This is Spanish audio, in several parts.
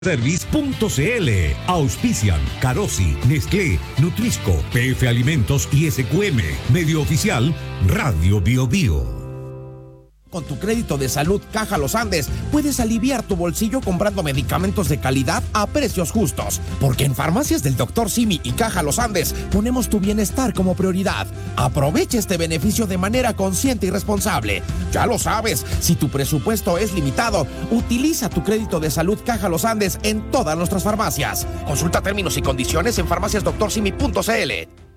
Service.cl. Auspician Carosi, Nestlé, Nutrisco, PF Alimentos y SQM. Medio oficial, Radio Bio Bio. Con tu crédito de salud Caja Los Andes, puedes aliviar tu bolsillo comprando medicamentos de calidad a precios justos. Porque en Farmacias del Dr. Simi y Caja Los Andes ponemos tu bienestar como prioridad. Aprovecha este beneficio de manera consciente y responsable. Ya lo sabes, si tu presupuesto es limitado, utiliza tu crédito de salud Caja Los Andes en todas nuestras farmacias. Consulta términos y condiciones en farmaciasdoctorsimi.cl.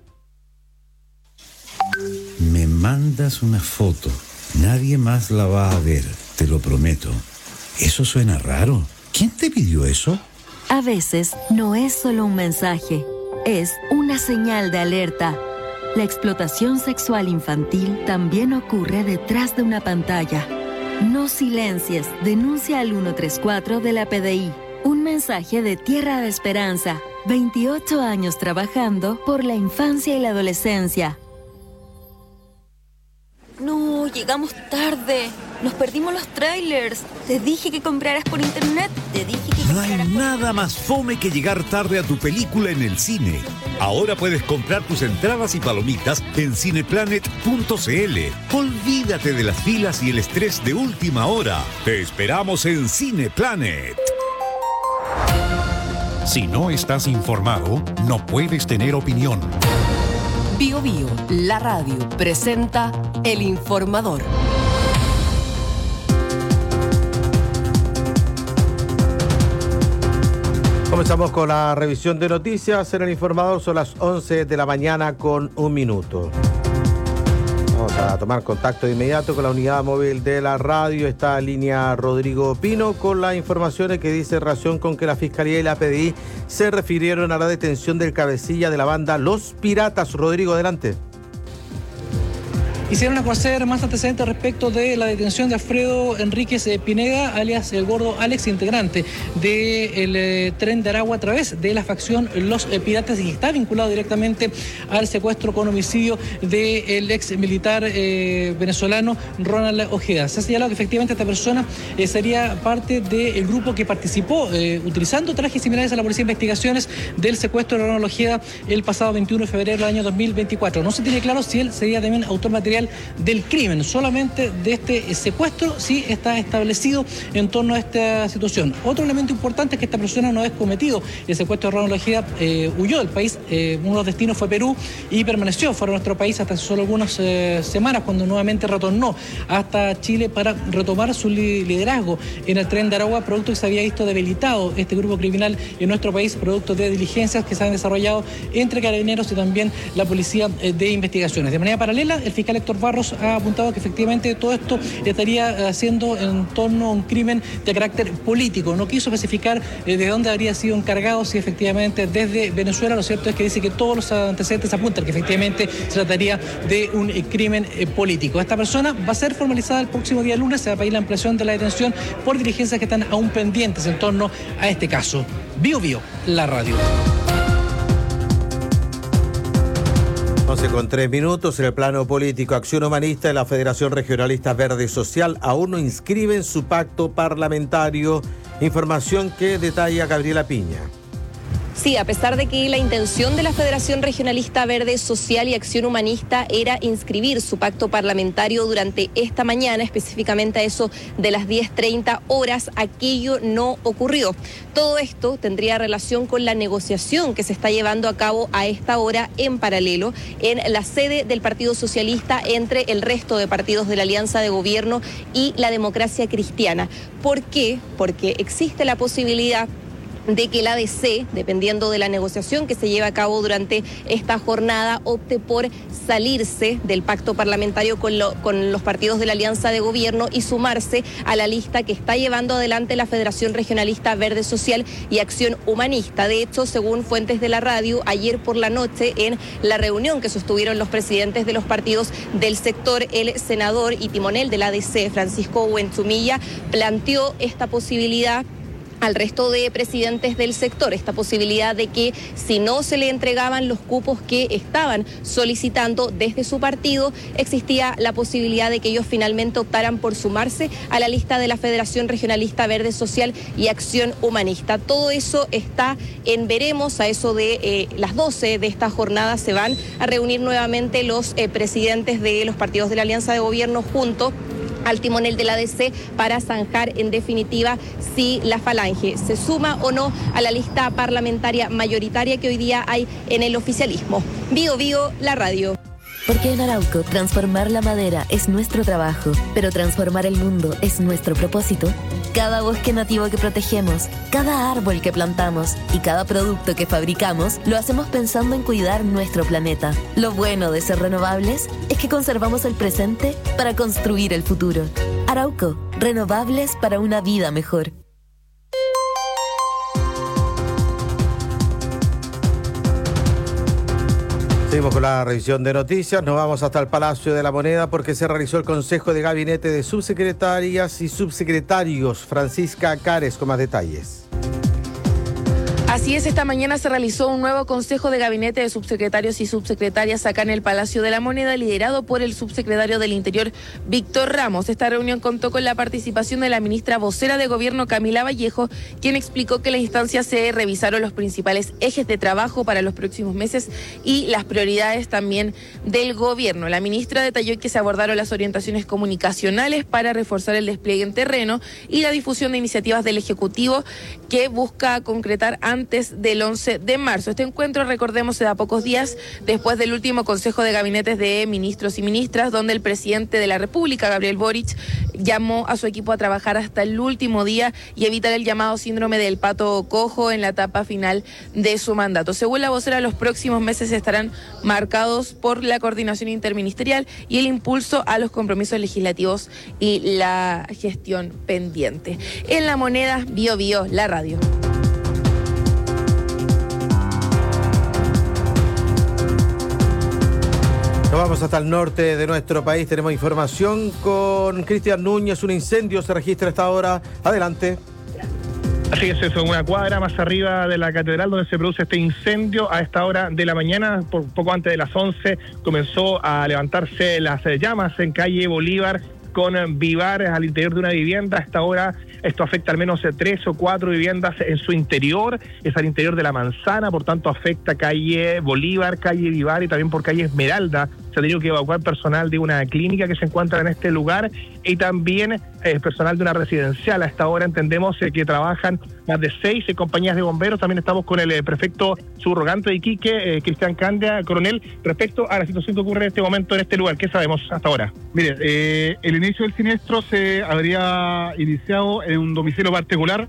Me mandas una foto. Nadie más la va a ver, te lo prometo. Eso suena raro. ¿Quién te pidió eso? A veces no es solo un mensaje, es una señal de alerta. La explotación sexual infantil también ocurre detrás de una pantalla. No silencies, denuncia al 134 de la PDI. Un mensaje de Tierra de Esperanza. 28 años trabajando por la infancia y la adolescencia. No, llegamos tarde. Nos perdimos los trailers. Te dije que compraras por internet. No hay nada más fome que llegar tarde a tu película en el cine. Ahora puedes comprar tus entradas y palomitas en cineplanet.cl. Olvídate de las filas y el estrés de última hora. Te esperamos en Cineplanet. Si no estás informado, no puedes tener opinión. Bio Bio, la radio, presenta El Informador. Comenzamos con la revisión de noticias en El Informador. Son las 11 de la mañana con un minuto. Vamos a tomar contacto de inmediato con la unidad móvil de la radio. Está en línea Rodrigo Pino con las informaciones que dice relación con que la Fiscalía y la PDI se refirieron a la detención del cabecilla de la banda Los Piratas. Rodrigo, adelante. Hicieron conocer más antecedentes respecto de la detención de Alfredo Enríquez Pineda, alias el Gordo Alex, integrante del Tren de Aragua a través de la facción Los Piratas, y está vinculado directamente al secuestro con homicidio del ex militar venezolano Ronald Ojeda. Se ha señalado que efectivamente esta persona sería parte del grupo que participó utilizando trajes similares a la Policía de Investigaciones del secuestro de Ronald Ojeda el pasado 21 de febrero del año 2024. No se tiene claro si él sería también autor material del crimen, solamente de este secuestro sí está establecido en torno a esta situación. Otro elemento importante es que esta persona no ha cometido el secuestro de Ronald Ojeda, huyó del país, uno de los destinos fue Perú y permaneció fuera de nuestro país hasta solo algunas semanas, cuando nuevamente retornó hasta Chile para retomar su liderazgo en el Tren de Aragua, producto que se había visto debilitado este grupo criminal en nuestro país, producto de diligencias que se han desarrollado entre carabineros y también la Policía de Investigaciones. De manera paralela, el fiscal Héctor Barros ha apuntado que efectivamente todo esto estaría haciendo en torno a un crimen de carácter político. No quiso especificar de dónde habría sido encargado, si efectivamente desde Venezuela. Lo cierto es que dice que todos los antecedentes apuntan que efectivamente se trataría de un crimen político. Esta persona va a ser formalizada el próximo día lunes. Se va a pedir la ampliación de la detención por diligencias que están aún pendientes en torno a este caso. Bio Bio, la radio. 11:03. En el plano político, Acción Humanista y la Federación Regionalista Verde Social aún no inscriben su pacto parlamentario. Información que detalla Gabriela Piña. Sí, a pesar de que la intención de la Federación Regionalista Verde Social y Acción Humanista era inscribir su pacto parlamentario durante esta mañana, específicamente a eso de las 10:30 horas, aquello no ocurrió. Todo esto tendría relación con la negociación que se está llevando a cabo a esta hora en paralelo en la sede del Partido Socialista entre el resto de partidos de la Alianza de Gobierno y la Democracia Cristiana. ¿Por qué? Porque existe la posibilidad de que la ADC, dependiendo de la negociación que se lleve a cabo durante esta jornada, opte por salirse del pacto parlamentario con los partidos de la Alianza de Gobierno y sumarse a la lista que está llevando adelante la Federación Regionalista Verde Social y Acción Humanista. De hecho, según fuentes de la radio, ayer por la noche, en la reunión que sostuvieron los presidentes de los partidos del sector, el senador y timonel de la ADC, Francisco Huenchumilla, planteó esta posibilidad al resto de presidentes del sector esta posibilidad de que si no se le entregaban los cupos que estaban solicitando desde su partido, existía la posibilidad de que ellos finalmente optaran por sumarse a la lista de la Federación Regionalista Verde Social y Acción Humanista. Todo eso está en veremos. A eso de las 12 de esta jornada se van a reunir nuevamente los presidentes de los partidos de la Alianza de Gobierno junto al timonel de la DC para zanjar en definitiva si la Falange se suma o no a la lista parlamentaria mayoritaria que hoy día hay en el oficialismo. Bio Bio, la radio. Porque en Arauco transformar la madera es nuestro trabajo, pero transformar el mundo es nuestro propósito. Cada bosque nativo que protegemos, cada árbol que plantamos y cada producto que fabricamos lo hacemos pensando en cuidar nuestro planeta. Lo bueno de ser renovables es que conservamos el presente para construir el futuro. Arauco, renovables para una vida mejor. Seguimos con la revisión de noticias. Nos vamos hasta el Palacio de la Moneda porque se realizó el Consejo de Gabinete de Subsecretarias y Subsecretarios. Francisca Cares con más detalles. Así es, esta mañana se realizó un nuevo Consejo de Gabinete de Subsecretarios y Subsecretarias acá en el Palacio de la Moneda, liderado por el subsecretario del Interior, Víctor Ramos. Esta reunión contó con la participación de la ministra vocera de Gobierno, Camila Vallejo, quien explicó que en la instancia se revisaron los principales ejes de trabajo para los próximos meses y las prioridades también del Gobierno. La ministra detalló que se abordaron las orientaciones comunicacionales para reforzar el despliegue en terreno y la difusión de iniciativas del Ejecutivo que busca concretar antes del 11 de marzo. Este encuentro, recordemos, se da pocos días después del último Consejo de Gabinetes de Ministros y Ministras, donde el presidente de la República, Gabriel Boric, llamó a su equipo a trabajar hasta el último día y evitar el llamado síndrome del pato cojo en la etapa final de su mandato. Según la vocera, los próximos meses estarán marcados por la coordinación interministerial y el impulso a los compromisos legislativos y la gestión pendiente. En La Moneda, Bio Bio, la radio. Nos vamos hasta el norte de nuestro país. Tenemos información con Cristian Núñez. Un incendio se registra a esta hora. Adelante. Así es, eso, una cuadra más arriba de la catedral donde se produce este incendio. A esta hora de la mañana, por poco antes de las 11, comenzó a levantarse las llamas en calle Bolívar con Vivar al interior de una vivienda. A esta hora esto afecta al menos 3 o 4 viviendas en su interior, es al interior de la manzana, por tanto afecta calle Bolívar, calle Vivar y también por calle Esmeralda. Se ha tenido que evacuar personal de una clínica que se encuentra en este lugar y también personal de una residencial. A esta hora entendemos que trabajan más de 6 compañías de bomberos. También estamos con el prefecto subrogante de Iquique, Cristian Candia, coronel, respecto a la situación que ocurre en este momento en este lugar. ¿Qué sabemos hasta ahora? Mire, el inicio del siniestro se habría iniciado en un domicilio particular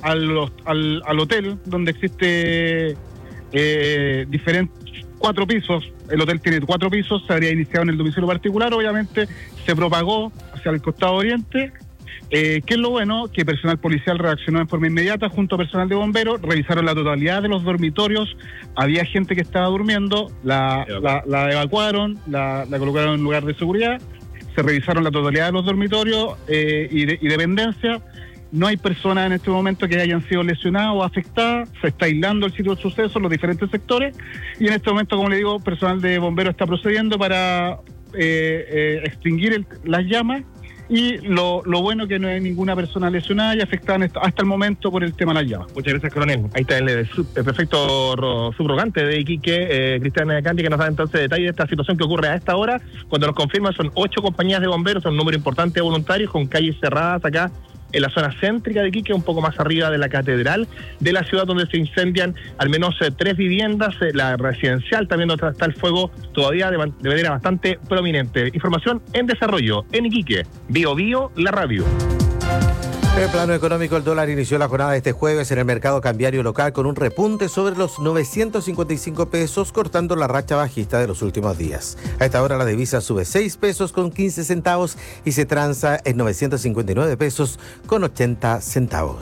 al hotel, donde existe diferentes 4 pisos. El hotel tiene 4 pisos, se habría iniciado en el domicilio particular, obviamente se propagó hacia el costado oriente. ¿Qué es lo bueno? Que personal policial reaccionó en forma inmediata junto a personal de bomberos, revisaron la totalidad de los dormitorios, había gente que estaba durmiendo, la evacuaron, la colocaron en lugar de seguridad, se revisaron la totalidad de los dormitorios y dependencias. No hay personas en este momento que hayan sido lesionadas o afectadas, se está aislando el sitio del suceso en los diferentes sectores y en este momento, como le digo, personal de bomberos está procediendo para extinguir las llamas y lo bueno que no hay ninguna persona lesionada y afectada hasta el momento por el tema de las llamas. Muchas gracias, coronel. Ahí está el prefecto subrogante de Iquique, Cristian Candia, que nos da entonces detalles de esta situación que ocurre a esta hora. Cuando nos confirma, son 8 compañías de bomberos, son un número importante de voluntarios con calles cerradas acá en la zona céntrica de Iquique, un poco más arriba de la catedral de la ciudad, donde se incendian al menos 3 viviendas, la residencial también donde está el fuego todavía de manera bastante prominente. Información en desarrollo en Iquique. Bio Bio, la radio. En el plano económico, el dólar inició la jornada de este jueves en el mercado cambiario local con un repunte sobre los 955 pesos, cortando la racha bajista de los últimos días. A esta hora la divisa sube 6 pesos con 15 centavos y se transa en 959 pesos con 80 centavos.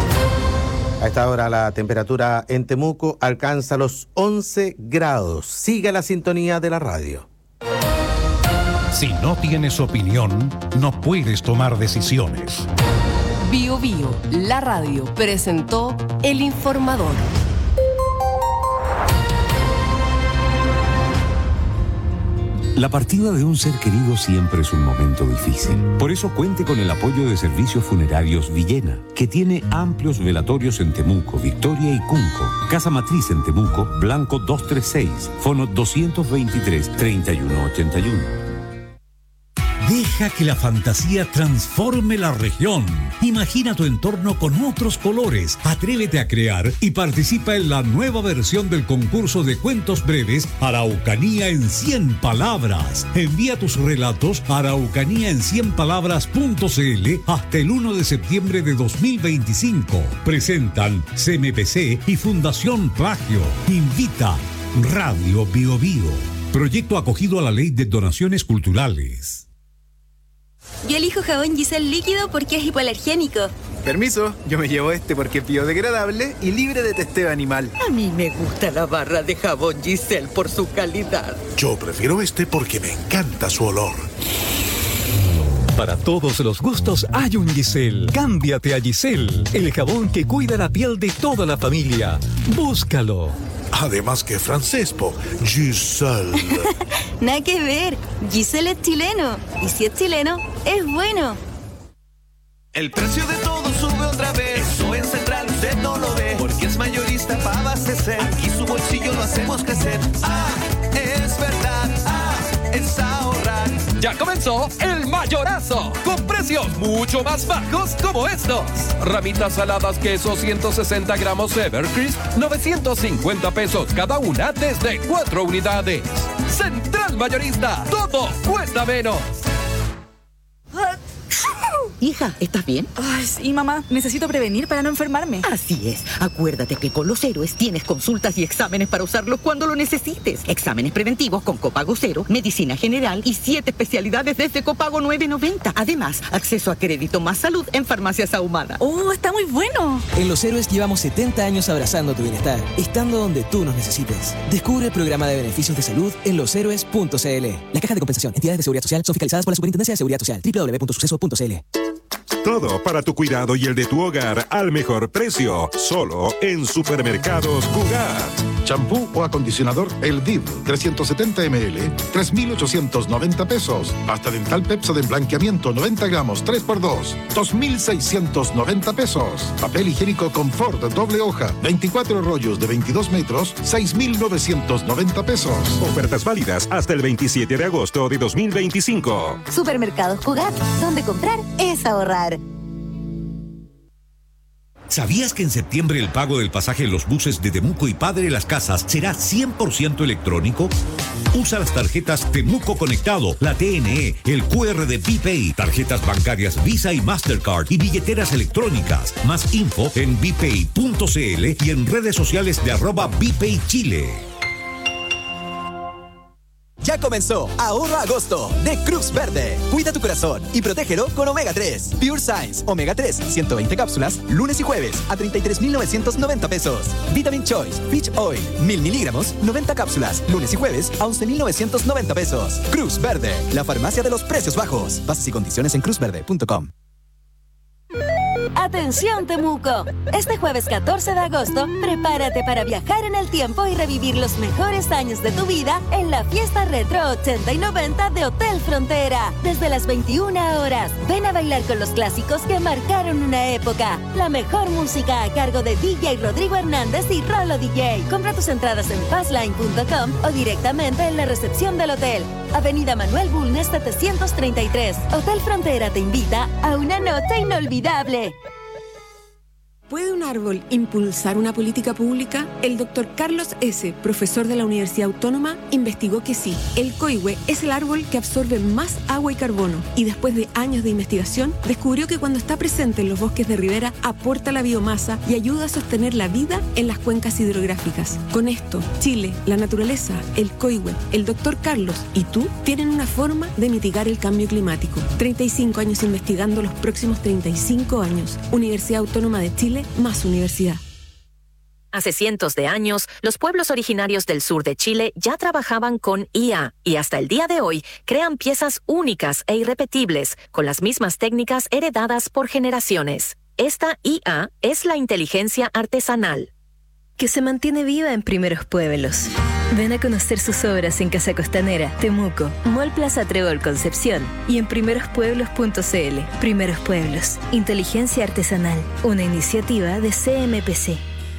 A esta hora la temperatura en Temuco alcanza los 11 grados. Siga la sintonía de la radio. Si no tienes opinión, no puedes tomar decisiones. Bio Bio, la radio, presentó El Informador. La partida de un ser querido siempre es un momento difícil. Por eso cuente con el apoyo de Servicios Funerarios Villena, que tiene amplios velatorios en Temuco, Victoria y Cunco. Casa Matriz en Temuco, Blanco 236, fono 223-3181. Deja que la fantasía transforme la región. Imagina tu entorno con otros colores. Atrévete a crear y participa en la nueva versión del concurso de cuentos breves Araucanía en 100 palabras. Envía tus relatos a araucaníaen100palabras.cl hasta el 1 de septiembre de 2025. Presentan CMPC y Fundación Plagio. Invita Radio Bio Bio. Proyecto acogido a la Ley de Donaciones Culturales. Yo elijo jabón Giselle líquido porque es hipoalergénico. Permiso, yo me llevo este porque es biodegradable y libre de testeo animal. A mí me gusta la barra de jabón Giselle por su calidad. Yo prefiero este porque me encanta su olor. Para todos los gustos hay un Giselle. Cámbiate a Giselle, el jabón que cuida la piel de toda la familia. Búscalo. Además que francespo, Giselle. Nada que ver, Giselle es chileno. Y si es chileno, es bueno. El precio de todo sube otra vez. Eso en Central usted no lo ve. Porque es mayorista para abastecer. Aquí su bolsillo lo hacemos crecer. Ah, es verdad. Ah, es ahorrar. Ya comenzó el mayorazo, con precios mucho más bajos como estos. Ramitas saladas queso 160 gramos Evercrisp, 950 pesos cada una desde 4 unidades. Central Mayorista, todo cuesta menos. Hija, ¿estás bien? Ay, sí, mamá. Necesito prevenir para no enfermarme. Así es. Acuérdate que con Los Héroes tienes consultas y exámenes para usarlos cuando lo necesites. Exámenes preventivos con copago cero, medicina general y 7 especialidades desde copago $9.90. Además, acceso a crédito más salud en Farmacias Ahumada. ¡Oh, está muy bueno! En Los Héroes llevamos 70 años abrazando tu bienestar, estando donde tú nos necesites. Descubre el programa de beneficios de salud en loshéroes.cl. La Caja de Compensación, entidades de seguridad social, son fiscalizadas por la Superintendencia de Seguridad Social. www.suceso.cl. Todo para tu cuidado y el de tu hogar al mejor precio. Solo en Supermercados Cugat. Champú o acondicionador El Div, 370 ml, 3.890 pesos. Pasta dental Pepsodent blanqueamiento, 90 gramos, 3x2, 2.690 pesos. Papel higiénico Confort, doble hoja, 24 rollos de 22 metros, 6.990 pesos. Ofertas válidas hasta el 27 de agosto de 2025. Supermercados Cugat, donde comprar es ahorrar. ¿Sabías que en septiembre el pago del pasaje en los buses de Temuco y Padre Las Casas será 100% electrónico? Usa las tarjetas Temuco Conectado, la TNE, el QR de BPay, tarjetas bancarias Visa y Mastercard y billeteras electrónicas. Más info en bpay.cl y en redes sociales de @bpaychile. Ya comenzó Ahorra Agosto de Cruz Verde. Cuida tu corazón y protégelo con Omega 3. Pure Science Omega 3, 120 cápsulas, lunes y jueves a 33.990 pesos. Vitamin Choice Peach Oil, 1000 miligramos, 90 cápsulas, lunes y jueves a 11.990 pesos. Cruz Verde, la farmacia de los precios bajos. Bases y condiciones en cruzverde.com. Atención Temuco, este jueves 14 de agosto, prepárate para viajar en el tiempo y revivir los mejores años de tu vida en la fiesta retro 80 y 90 de Hotel Frontera. Desde las 21 horas, ven a bailar con los clásicos que marcaron una época. La mejor música a cargo de DJ Rodrigo Hernández y Rolo DJ. Compra tus entradas en fastline.com o directamente en la recepción del hotel. Avenida Manuel Bulnes 733. Hotel Frontera te invita a una noche inolvidable. ¿Puede un árbol impulsar una política pública? El doctor Carlos S., profesor de la Universidad Autónoma, investigó que sí. El coihue es el árbol que absorbe más agua y carbono y después de años de investigación descubrió que cuando está presente en los bosques de ribera aporta la biomasa y ayuda a sostener la vida en las cuencas hidrográficas. Con esto, Chile, la naturaleza, el coihue, el doctor Carlos y tú tienen una forma de mitigar el cambio climático. 35 años investigando los próximos 35 años. Universidad Autónoma de Chile, más universidad. Hace cientos de años, los pueblos originarios del sur de Chile ya trabajaban con IA y hasta el día de hoy crean piezas únicas e irrepetibles con las mismas técnicas heredadas por generaciones. Esta IA es la inteligencia artesanal, que se mantiene viva en primeros pueblos. Ven a conocer sus obras en Casa Costanera, Temuco, Mall Plaza Trébol Concepción y en primerospueblos.cl. Primeros Pueblos, inteligencia artesanal, una iniciativa de CMPC.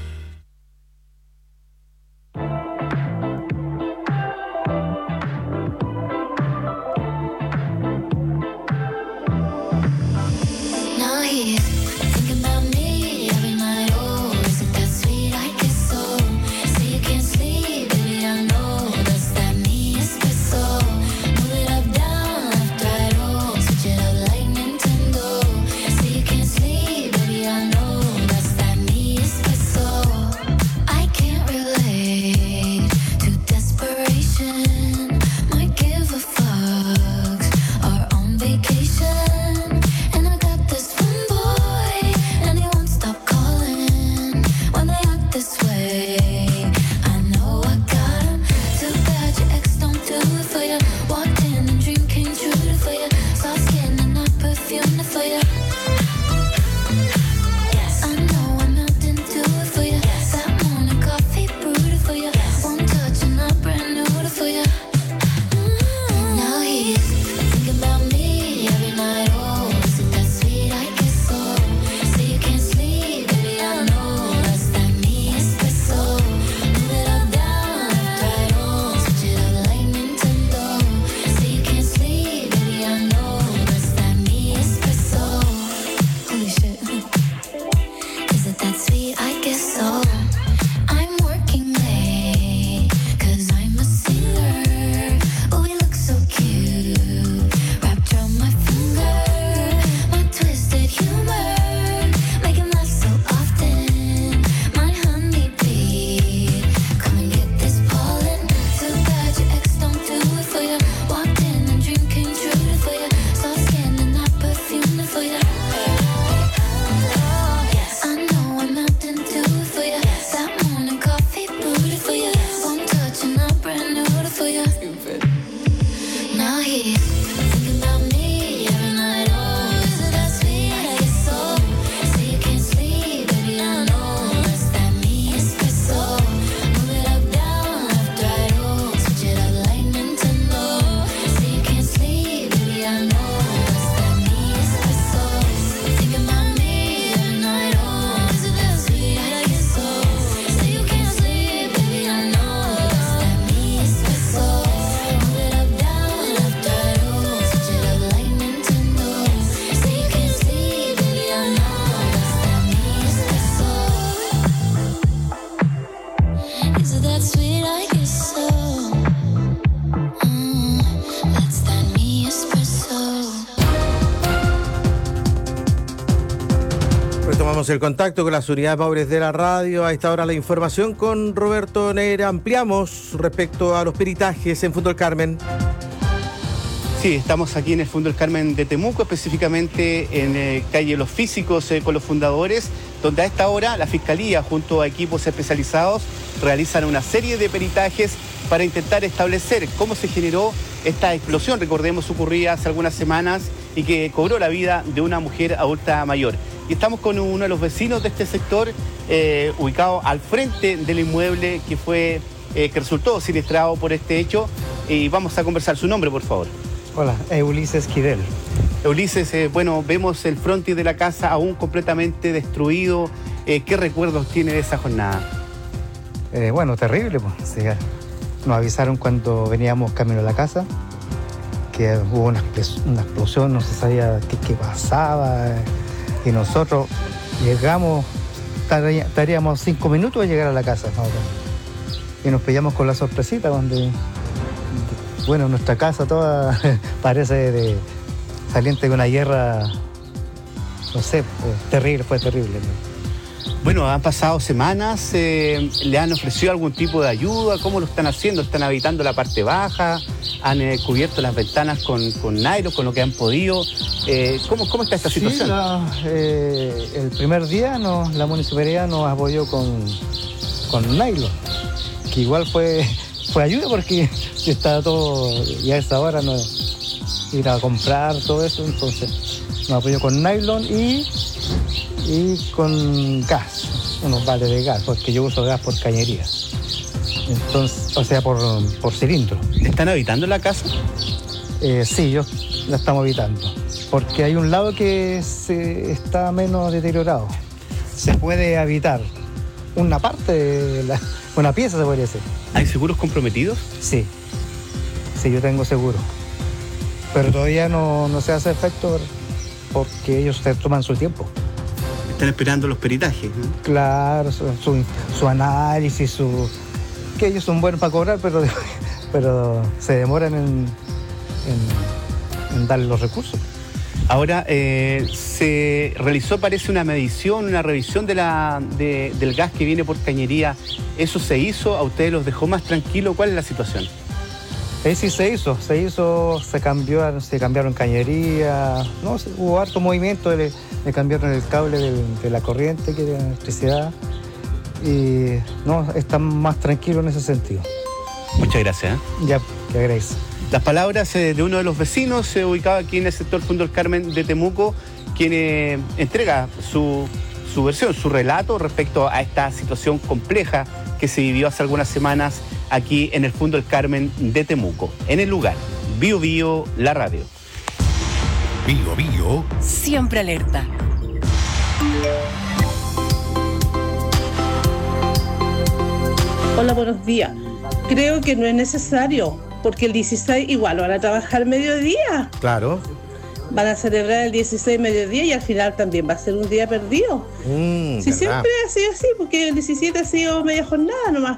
El contacto con las unidades móviles de la radio. A esta hora la información con Roberto Neira. Ampliamos respecto a los peritajes en Fundo del Carmen. Sí, estamos aquí en el Fundo del Carmen de Temuco, específicamente en calle Los Físicos con los fundadores, donde a esta hora la Fiscalía junto a equipos especializados realizan una serie de peritajes para intentar establecer cómo se generó esta explosión, recordemos, ocurría hace algunas semanas y que cobró la vida de una mujer adulta mayor. Y estamos con uno de los vecinos de este sector, ubicado al frente del inmueble que resultó siniestrado por este hecho, y vamos a conversar. Su nombre, por favor. Hola, Ulises Quidel. Ulises, bueno, vemos el frontis de la casa aún completamente destruido. ¿Qué recuerdos tiene de esa jornada? Bueno, terrible, pues. O sea, nos avisaron cuando veníamos camino a la casa que hubo una explosión, no se sabía qué pasaba. Y nosotros llegamos, estaríamos 5 minutos de llegar a la casa. ¿No? Y nos pillamos con la sorpresita donde, bueno, nuestra casa toda parece saliente de una guerra, no sé, fue terrible. ¿no? Bueno, han pasado semanas, ¿le han ofrecido algún tipo de ayuda? ¿Cómo lo están haciendo? ¿Están habitando la parte baja? ¿Han cubierto las ventanas con nylon, con lo que han podido? ¿Cómo está esta situación? Sí, el primer día la municipalidad nos apoyó con nylon, que igual fue ayuda porque estaba todo, y a esa hora ir a comprar todo eso, entonces nos apoyó con nylon y y con gas, unos vales de gas, porque yo uso gas por cañería. Entonces, o sea, por cilindro. ¿Están habitando la casa? Sí, la estamos habitando, porque hay un lado que está menos deteriorado. Se puede habitar una parte, una pieza se podría decir. ¿Hay seguros comprometidos? Sí, yo tengo seguro. Pero todavía no se hace efecto porque ellos se toman su tiempo. Están esperando los peritajes, ¿no? Claro, su análisis, que ellos son buenos para cobrar, pero se demoran en darle los recursos. Ahora, se realizó, parece, una medición, una revisión del gas que viene por cañería. ¿Eso se hizo? ¿A ustedes los dejó más tranquilos? ¿Cuál es la situación? Sí, se hizo, se cambiaron cañería, no, hubo harto movimiento, le cambiaron el cable de la corriente, que de la electricidad, y no, están más tranquilos en ese sentido. Muchas gracias. Ya, que agradezco. Las palabras de uno de los vecinos, ubicado aquí en el sector Fundo del Carmen de Temuco, quien entrega su versión, su relato respecto a esta situación compleja que se vivió hace algunas semanas aquí en el Fundo del Carmen de Temuco. En el lugar, Bio Bio, la radio. Bio Bio. Siempre alerta. Hola, buenos días. Creo que no es necesario, porque el 16 igual van a trabajar mediodía. Claro. Van a celebrar el 16 mediodía y al final también va a ser un día perdido. Si siempre ha sido así, porque el 17 ha sido media jornada nomás.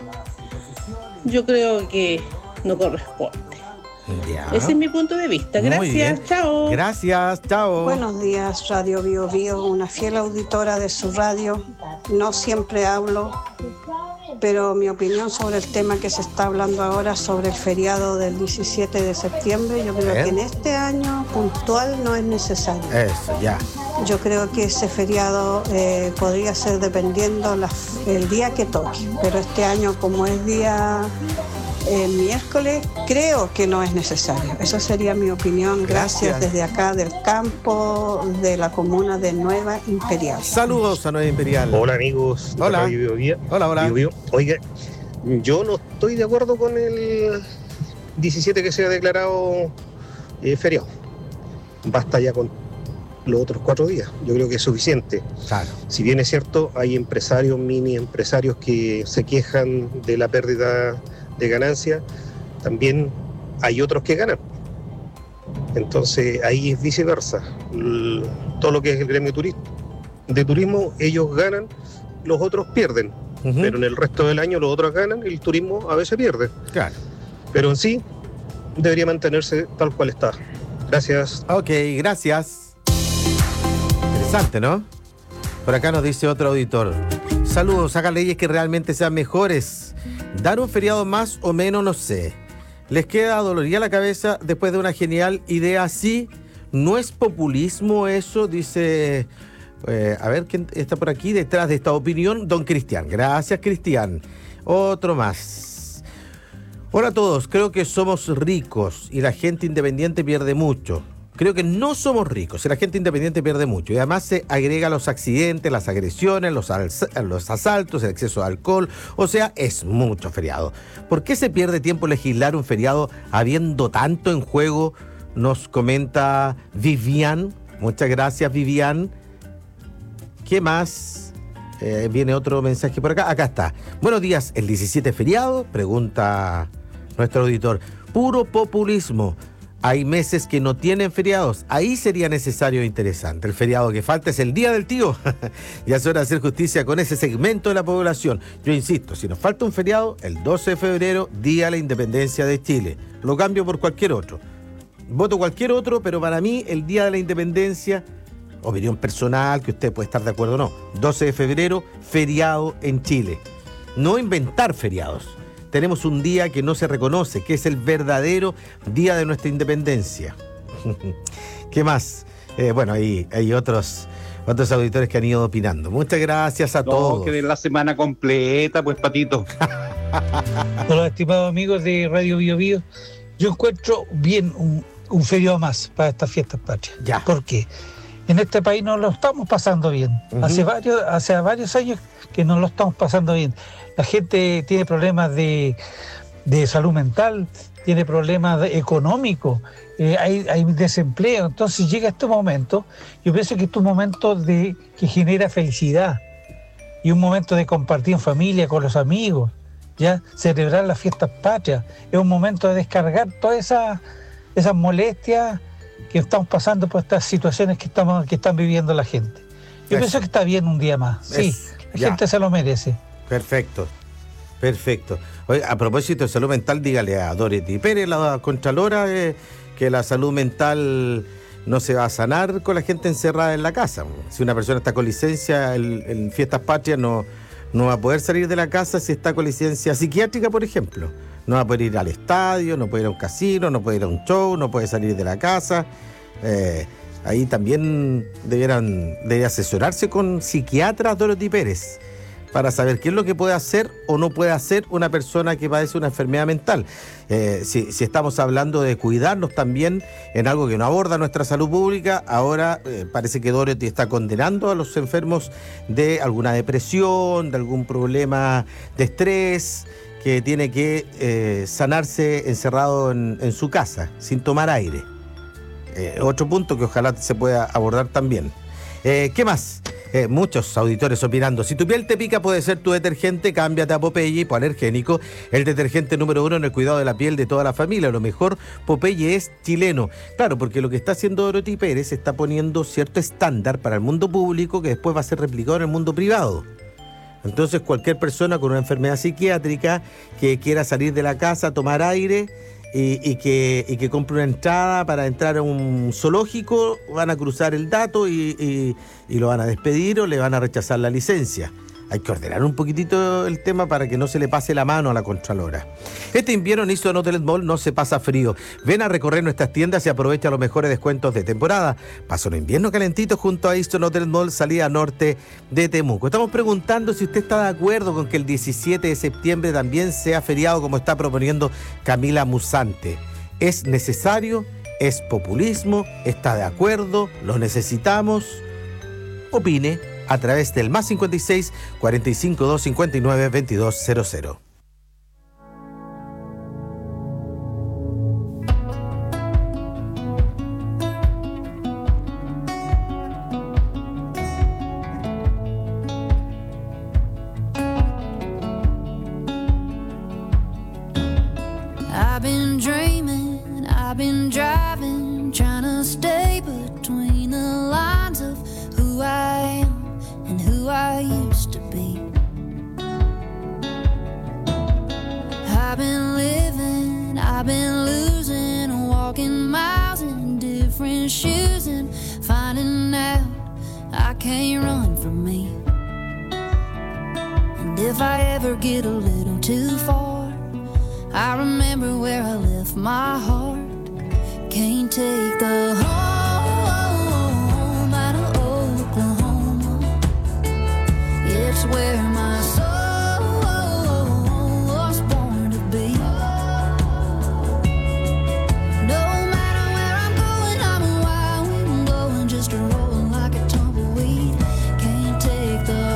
Yo creo que no corresponde. Ya. Ese es mi punto de vista. Gracias, chao. Gracias, chao. Buenos días, Radio Bio Bio, una fiel auditora de su radio. No siempre hablo, pero mi opinión sobre el tema que se está hablando ahora, sobre el feriado del 17 de septiembre, yo creo que en este año puntual no es necesario. Eso, ya. Yo creo que ese feriado podría ser dependiendo el día que toque, pero este año, como es día miércoles, creo que no es necesario. Esa sería mi opinión. Gracias desde acá del campo de la comuna de Nueva Imperial. Saludos a Nueva Imperial. Hola, amigos. Hola. Hola. Oiga, yo no estoy de acuerdo con el 17 que se ha declarado feriado. Basta ya con los otros 4 días. Yo creo que es suficiente. Claro. Si bien es cierto, hay empresarios, mini empresarios que se quejan de la pérdida de ganancia, también hay otros que ganan. Entonces ahí es viceversa. Todo lo que es el gremio de turismo, ellos ganan, los otros pierden. Pero en el resto del año los otros ganan y el turismo a veces pierde. Claro. Pero en sí debería mantenerse tal cual está. Gracias. Ok, gracias. Interesante, ¿no? Por acá nos dice otro auditor. Saludos, hagan leyes que realmente sean mejores. Dar un feriado más o menos, no sé. Les queda dolorida la cabeza después de una genial idea así. ¿No es populismo eso? Dice... a ver quién está por aquí detrás de esta opinión. Don Cristian. Gracias, Cristian. Otro más. Hola a todos. Creo que somos ricos y la gente independiente pierde mucho. Creo que no somos ricos y la gente independiente pierde mucho. Y además se agrega los accidentes, las agresiones, los asaltos, el exceso de alcohol. O sea, es mucho feriado. ¿Por qué se pierde tiempo legislar un feriado habiendo tanto en juego? Nos comenta Vivian. Muchas gracias, Vivian. ¿Qué más? Viene otro mensaje por acá. Acá está. Buenos días. ¿El 17 feriado? Pregunta nuestro auditor. Puro populismo. Hay meses que no tienen feriados. Ahí sería necesario e interesante. El feriado que falta es el Día del Tío. Ya es hora de hacer justicia con ese segmento de la población. Yo insisto, si nos falta un feriado, el 12 de febrero, Día de la Independencia de Chile. Lo cambio por cualquier otro. Voto cualquier otro, pero para mí el Día de la Independencia, opinión personal, que usted puede estar de acuerdo o no, 12 de febrero, feriado en Chile. No inventar feriados. Tenemos un día que no se reconoce, que es el verdadero día de nuestra independencia. ¿Qué más? Bueno, hay otros auditores que han ido opinando. Muchas gracias a todos. Que de la semana completa, pues, Patito. Hola, estimados amigos de Radio Bio Bio. Yo encuentro bien un feriado más para estas fiestas patrias. Ya. ¿Por qué? en este país no lo estamos pasando bien. Hace varios años que no lo estamos pasando bien. La gente tiene problemas de salud mental, tiene problemas económicos, hay desempleo. Entonces llega este momento, yo pienso que este es un momento que genera felicidad y un momento de compartir en familia, con los amigos, ya celebrar las fiestas patrias. Es un momento de descargar todas esas molestias que estamos pasando por estas situaciones que están viviendo la gente. Yo pienso que está bien un día más. Sí, la gente se lo merece. Perfecto. Oye, a propósito de salud mental, dígale a Dorothy Pérez, la Contralora, que la salud mental no se va a sanar con la gente encerrada en la casa. Si una persona está con licencia en fiestas patrias, no va a poder salir de la casa si está con licencia psiquiátrica, por ejemplo. No va a poder ir al estadio, no puede ir a un casino, no puede ir a un show, no puede salir de la casa. Ahí también debería asesorarse con psiquiatra Dorothy Pérez para saber qué es lo que puede hacer o no puede hacer una persona que padece una enfermedad mental. Si estamos hablando de cuidarnos también en algo que no aborda nuestra salud pública, ahora parece que Dorothy está condenando a los enfermos de alguna depresión, de algún problema de estrés, que tiene que sanarse encerrado en su casa, sin tomar aire. Otro punto que ojalá se pueda abordar también. ¿Qué más? Muchos auditores opinando. Si tu piel te pica, puede ser tu detergente. Cámbiate a Popeye, hipoalergénico, el detergente número 1 en el cuidado de la piel de toda la familia. Lo mejor, Popeye es chileno. Claro, porque lo que está haciendo Dorothy Pérez está poniendo cierto estándar para el mundo público que después va a ser replicado en el mundo privado. Entonces, cualquier persona con una enfermedad psiquiátrica que quiera salir de la casa, tomar aire y que compre una entrada para entrar a un zoológico, van a cruzar el dato y lo van a despedir o le van a rechazar la licencia. Hay que ordenar un poquitito el tema para que no se le pase la mano a la Contralora. Este invierno en Easton Outlet Mall no se pasa frío. Ven a recorrer nuestras tiendas y aprovecha los mejores descuentos de temporada. Pasa un invierno calentito junto a Easton Outlet Mall, salida norte de Temuco. Estamos preguntando si usted está de acuerdo con que el 17 de septiembre también sea feriado como está proponiendo Camila Musante. ¿Es necesario? ¿Es populismo? ¿Está de acuerdo? ¿Lo necesitamos? Opine a través del +56 45 259 2200. I've been dreaming, I've been driving, trying to stay between the lines of who I am and who I used to be. I've been living, I've been losing, walking miles in different shoes and finding out I can't run from me. And if I ever get a little too far, I remember where I left my heart. Can't take the home out of Oklahoma. It's where my soul was born to be. No matter where I'm going, I'm a wild wind blowing, just a rolling like a tumbleweed. Can't take the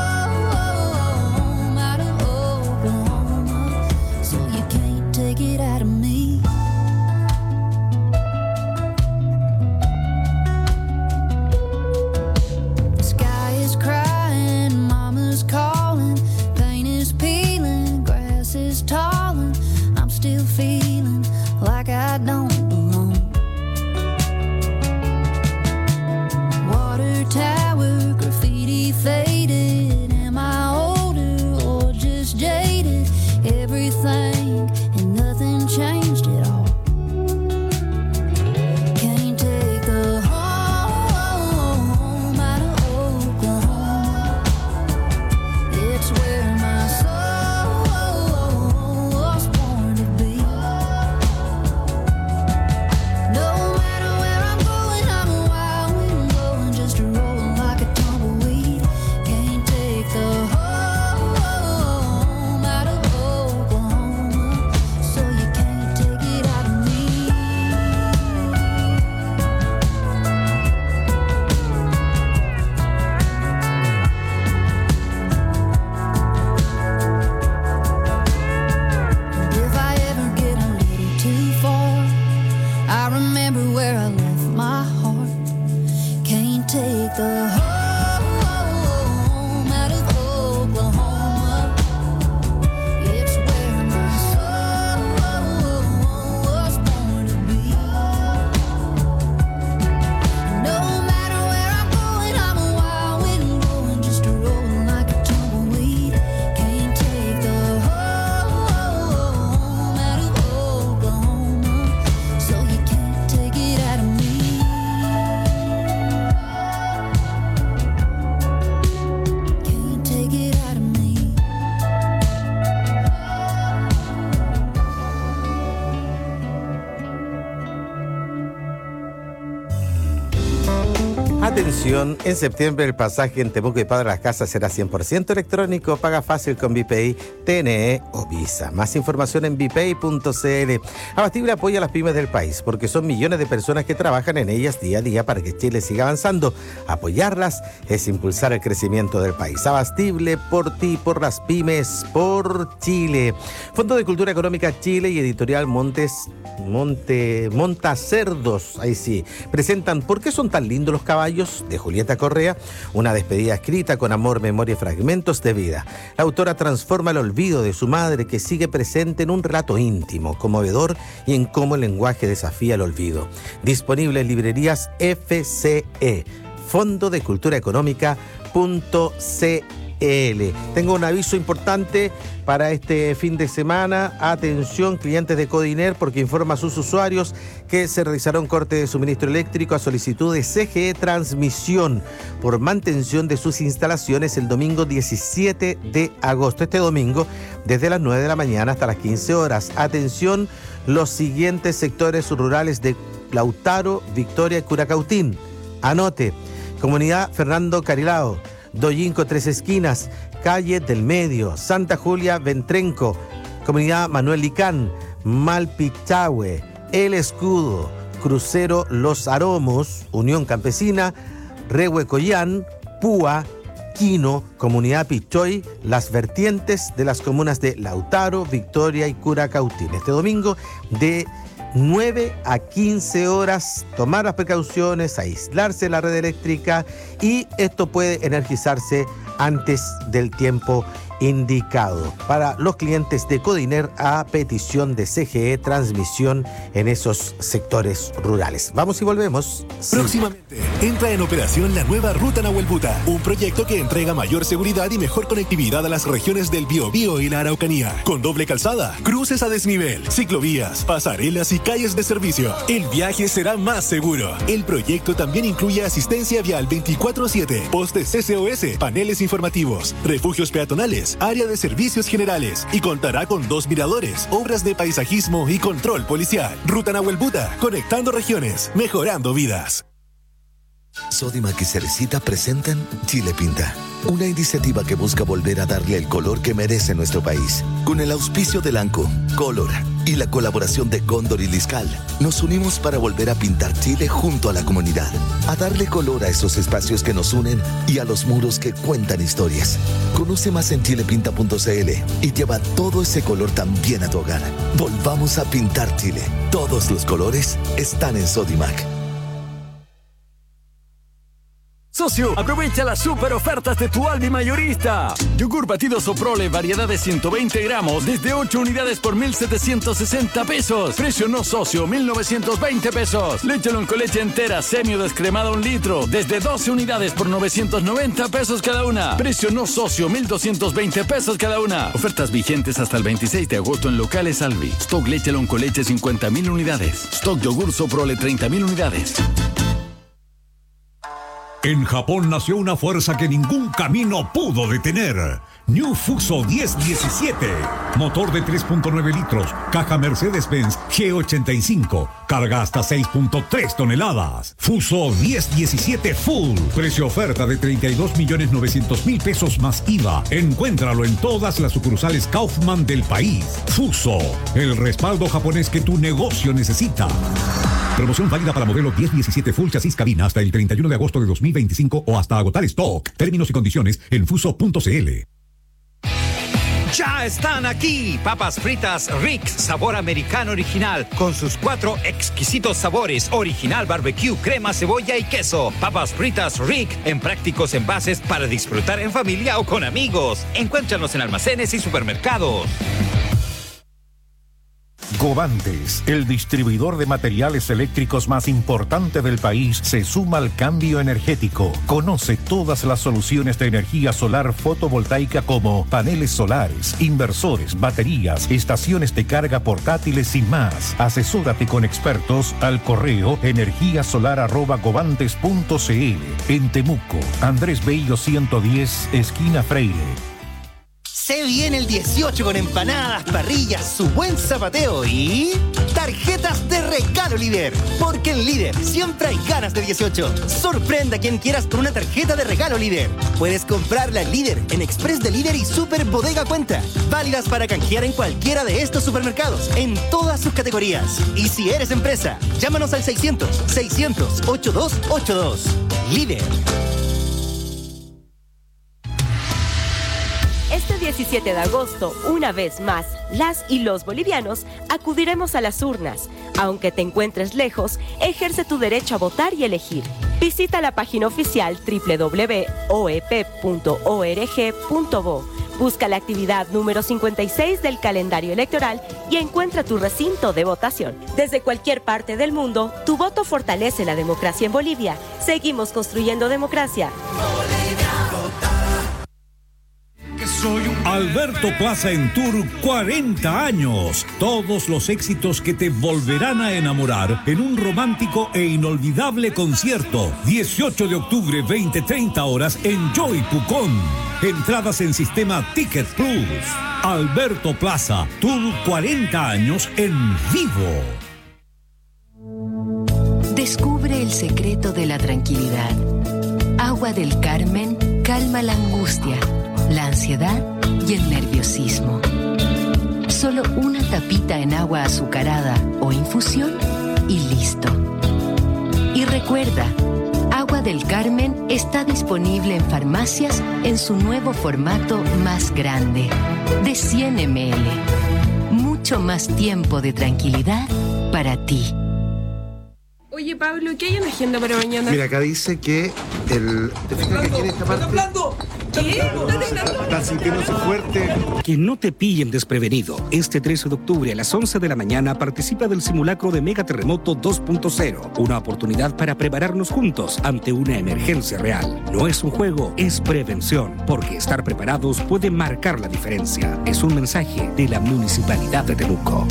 home out of Oklahoma, so you can't take it out of me. The sky is crying, mama's calling. atención, en septiembre el pasaje en Temuco y Padre Las Casas será 100% electrónico, paga fácil con BPI, TNE o Visa. Más información en bpi.cl. Abastible apoya a las pymes del país porque son millones de personas que trabajan en ellas día a día para que Chile siga avanzando. Apoyarlas es impulsar el crecimiento del país. Abastible, por ti, por las pymes, por Chile. Fondo de Cultura Económica Chile y Editorial Montacerdos, ahí sí, presentan ¿Por qué son tan lindos los caballos?, de Julieta Correa, una despedida escrita con amor, memoria y fragmentos de vida. La autora transforma el olvido de su madre, que sigue presente, en un relato íntimo, conmovedor y en cómo el lenguaje desafía el olvido. Disponible en librerías FCE, Fondo de Cultura Económica.cl. Tengo un aviso importante para este fin de semana. Atención, clientes de Codiner, porque informa a sus usuarios que se realizará un corte de suministro eléctrico a solicitud de CGE Transmisión por mantención de sus instalaciones el domingo 17 de agosto. Este domingo, desde las 9 de la mañana hasta las 15 horas. Atención, los siguientes sectores rurales de Lautaro, Victoria y Curacautín. Anote: Comunidad Fernando Carilao, Doyinco Tres Esquinas, Calle del Medio, Santa Julia Ventrenco, Comunidad Manuel Licán, Malpichahue, El Escudo, Crucero Los Aromos, Unión Campesina, Rehuecoyán, Púa, Quino, Comunidad Pichoy, las vertientes de las comunas de Lautaro, Victoria y Curacautín. Este domingo de 9 a 15 horas, tomar las precauciones, aislarse de la red eléctrica, y esto puede energizarse antes del tiempo indicado. Para los clientes de Codiner, a petición de CGE Transmisión en esos sectores rurales. Vamos y volvemos. Próximamente entra en operación la nueva Ruta Nahuelbuta, un proyecto que entrega mayor seguridad y mejor conectividad a las regiones del Biobío y la Araucanía, con doble calzada, cruces a desnivel, ciclovías, pasarelas y calles de servicio. El viaje será más seguro. El proyecto también incluye asistencia vial 24/7, postes SOS, paneles informativos, refugios peatonales, área de servicios generales, y contará con 2 miradores, obras de paisajismo y control policial. Ruta Nahuelbuta, conectando regiones, mejorando vidas. Sodimac y Cerecita presentan Chile Pinta, una iniciativa que busca volver a darle el color que merece nuestro país. Con el auspicio de Lanco, Color y la colaboración de Cóndor y Liscal, nos unimos para volver a pintar Chile junto a la comunidad, a darle color a esos espacios que nos unen y a los muros que cuentan historias. Conoce más en chilepinta.cl y lleva todo ese color también a tu hogar. Volvamos a pintar Chile. Todos los colores están en Sodimac. Socio, aprovecha las super ofertas de tu Aldi Mayorista. Yogur batido Soprole, variedad de 120 gramos, desde 8 unidades por 1,760 pesos. Precio no socio, 1,920 pesos. Leche Loncoleche entera, semi descremada 1 litro, desde 12 unidades por 990 pesos cada una. Precio no socio, 1,220 pesos cada una. Ofertas vigentes hasta el 26 de agosto en locales Aldi. Stock leche Loncoleche 50,000 unidades. Stock yogur Soprole 30,000 unidades. En Japón nació una fuerza que ningún camino pudo detener. New Fuso 1017. Motor de 3.9 litros. Caja Mercedes-Benz G85. Carga hasta 6.3 toneladas. Fuso 1017 Full. Precio oferta de 32.900.000 pesos más IVA. Encuéntralo en todas las sucursales Kaufman del país. Fuso, el respaldo japonés que tu negocio necesita. Promoción válida para modelo 1017 Full chasis cabina hasta el 31 de agosto de 2025 o hasta agotar stock. Términos y condiciones en fuso.cl. Ya están aquí, papas fritas Rick, sabor americano original, con sus 4 exquisitos sabores, original barbecue, crema, cebolla y queso. Papas fritas Rick, en prácticos envases para disfrutar en familia o con amigos. Encuéntranos en almacenes y supermercados. Govantes, el distribuidor de materiales eléctricos más importante del país, se suma al cambio energético. Conoce todas las soluciones de energía solar fotovoltaica como paneles solares, inversores, baterías, estaciones de carga portátiles y más. Asesórate con expertos al correo energiasolar@govantes.cl. En Temuco, Andrés Bello 110, esquina Freire. Se viene el 18 con empanadas, parrillas, su buen zapateo y tarjetas de regalo Líder. Porque en Líder siempre hay ganas de 18. Sorprenda a quien quieras con una tarjeta de regalo Líder. Puedes comprarla en Líder, en Express de Líder y Super Bodega Cuenta. Válidas para canjear en cualquiera de estos supermercados, en todas sus categorías. Y si eres empresa, llámanos al 600-600-8282. Líder. Este 17 de agosto, una vez más, las y los bolivianos acudiremos a las urnas. Aunque te encuentres lejos, ejerce tu derecho a votar y elegir. Visita la página oficial www.oep.org.bo. Busca la actividad número 56 del calendario electoral y encuentra tu recinto de votación. Desde cualquier parte del mundo, tu voto fortalece la democracia en Bolivia. Seguimos construyendo democracia. Alberto Plaza en Tour 40 años. Todos los éxitos que te volverán a enamorar en un romántico e inolvidable concierto. 18 de octubre, 20-30 horas en Joy Pucón. Entradas en sistema Ticket Plus. Alberto Plaza, Tour 40 años en vivo. Descubre el secreto de la tranquilidad. Agua del Carmen calma la angustia, la ansiedad y el nerviosismo. Solo una tapita en agua azucarada o infusión y listo. Y recuerda, Agua del Carmen está disponible en farmacias en su nuevo formato más grande, de 100 ml. Mucho más tiempo de tranquilidad para ti. Oye, Pablo, ¿qué hay en la agenda para mañana? Mira, acá dice que el... ¿Te fijas que aquí en esta parte? ¿Qué? Están sintiéndose fuerte. Que no te pillen desprevenido. Este 13 de octubre a las 11 de la mañana participa del simulacro de Megaterremoto 2.0. Una oportunidad para prepararnos juntos ante una emergencia real. No es un juego, es prevención. Porque estar preparados puede marcar la diferencia. Es un mensaje de la Municipalidad de Temuco.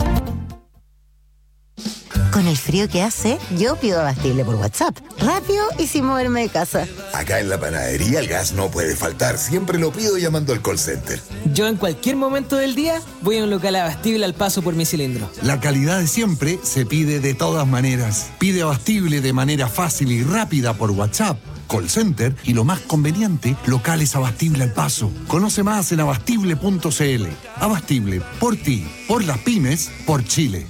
Con el frío que hace, yo pido abastible por WhatsApp. Rápido y sin moverme de casa. Acá en la panadería el gas no puede faltar. Siempre lo pido llamando al call center. Yo en cualquier momento del día voy a un local abastible al paso por mi cilindro. La calidad de siempre se pide de todas maneras. Pide abastible de manera fácil y rápida por WhatsApp, call center y lo más conveniente, locales Abastible al paso. Conoce más en abastible.cl. Abastible, por ti, por las pymes, por Chile.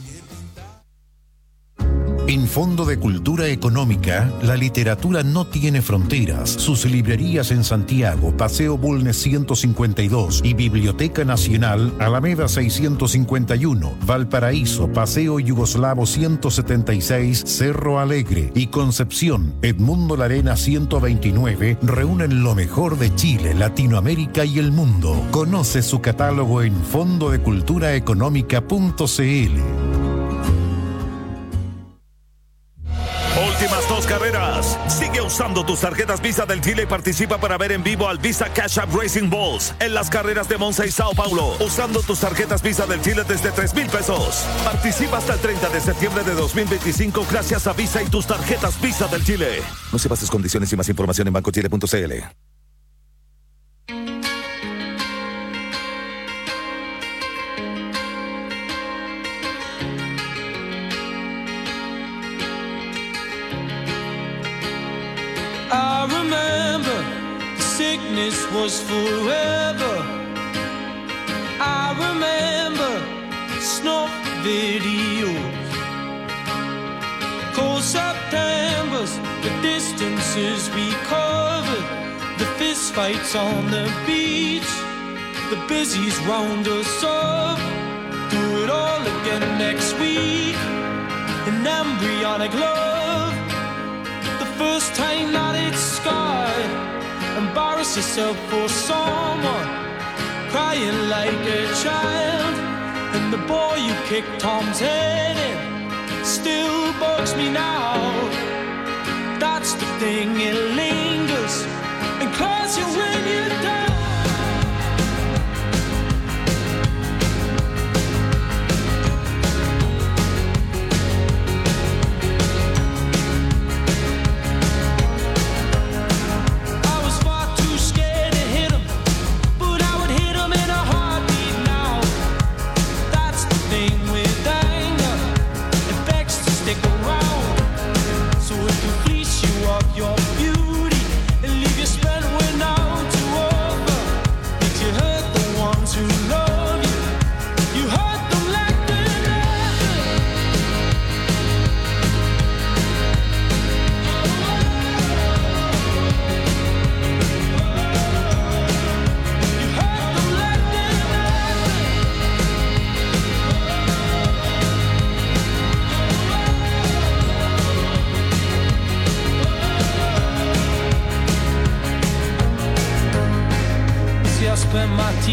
En Fondo de Cultura Económica, la literatura no tiene fronteras. Sus librerías en Santiago, Paseo Bulnes 152 y Biblioteca Nacional, Alameda 651, Valparaíso, Paseo Yugoslavo 176, Cerro Alegre y Concepción, Edmundo Larena 129, reúnen lo mejor de Chile, Latinoamérica y el mundo. Conoce su catálogo en fondodeculturaeconómica.cl. Últimas 2 carreras. Sigue usando tus tarjetas Visa del Chile y participa para ver en vivo al Visa Cash App Racing Bulls en las carreras de Monza y Sao Paulo. Usando tus tarjetas Visa del Chile desde 3,000 pesos. Participa hasta el 30 de septiembre de 2025 gracias a Visa y tus tarjetas Visa del Chile. No sepas sus condiciones y más información en bancochile.cl. I remember the sickness was forever. I remember snuff videos, cold Septembers, the distances we covered, the fist fights on the beach, the busies round us up. Do it all again next week. An embryonic love. First time that it's scarred, embarrass yourself for someone, crying like a child, and the boy you kicked Tom's head in still bugs me now. That's the thing, it lingers and claws you when you're down. But I would hit him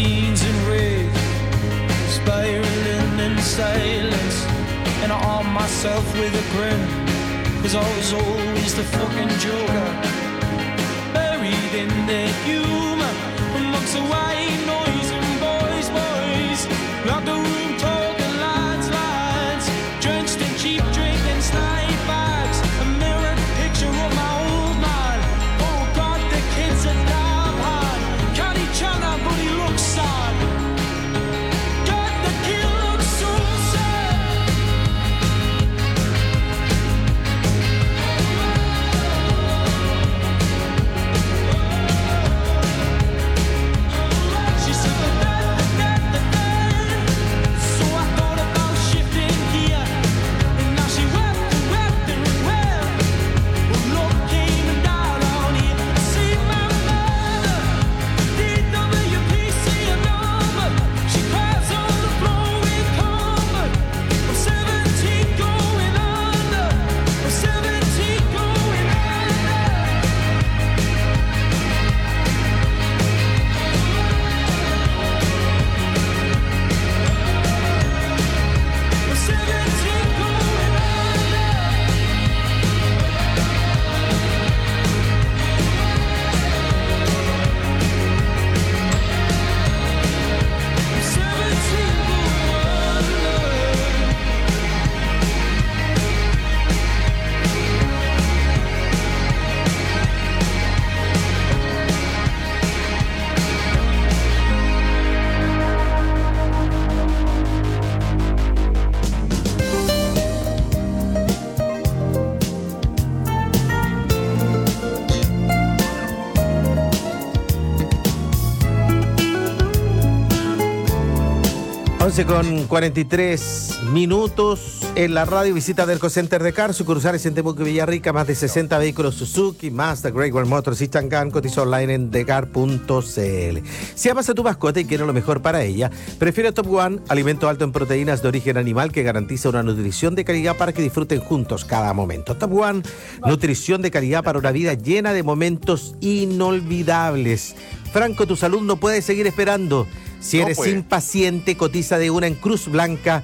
jeans in red, spiraling in silence. And I arm myself with a grin, 'cause I was always the fucking joker, buried in the humor, amongst the white noise and boys, round the room talking lines, drenched in cheap drink and snide bags, a mirrored picture of my old man. Oh God, the kid's a damn hand, can't he chana but he looks sad. God, the kid looks so sad. She said so I thought about shifting gear, and now she wept and wept and wept. Well, love came and died on here. See my mother, DWPC a number. She cries on the floor with comfort. I'm 17 going under. I'm 17 going under. I'm 17 going under. I'm 17 going under. Con 43 minutos en la radio. Visita del Center de Car, sucursales en Temuco y Villarrica, más de 60 vehículos Suzuki, Mazda, Great Wall Motors y Chang'an. Cotiza online en decar.cl. Si amas a tu mascota y quieres lo mejor para ella, prefiere Top One, alimento alto en proteínas de origen animal que garantiza una nutrición de calidad para que disfruten juntos cada momento. Top One, nutrición de calidad para una vida llena de momentos inolvidables. Franco, tu salud no puede seguir esperando. Si eres impaciente, cotiza de una en cruzblanca.cl.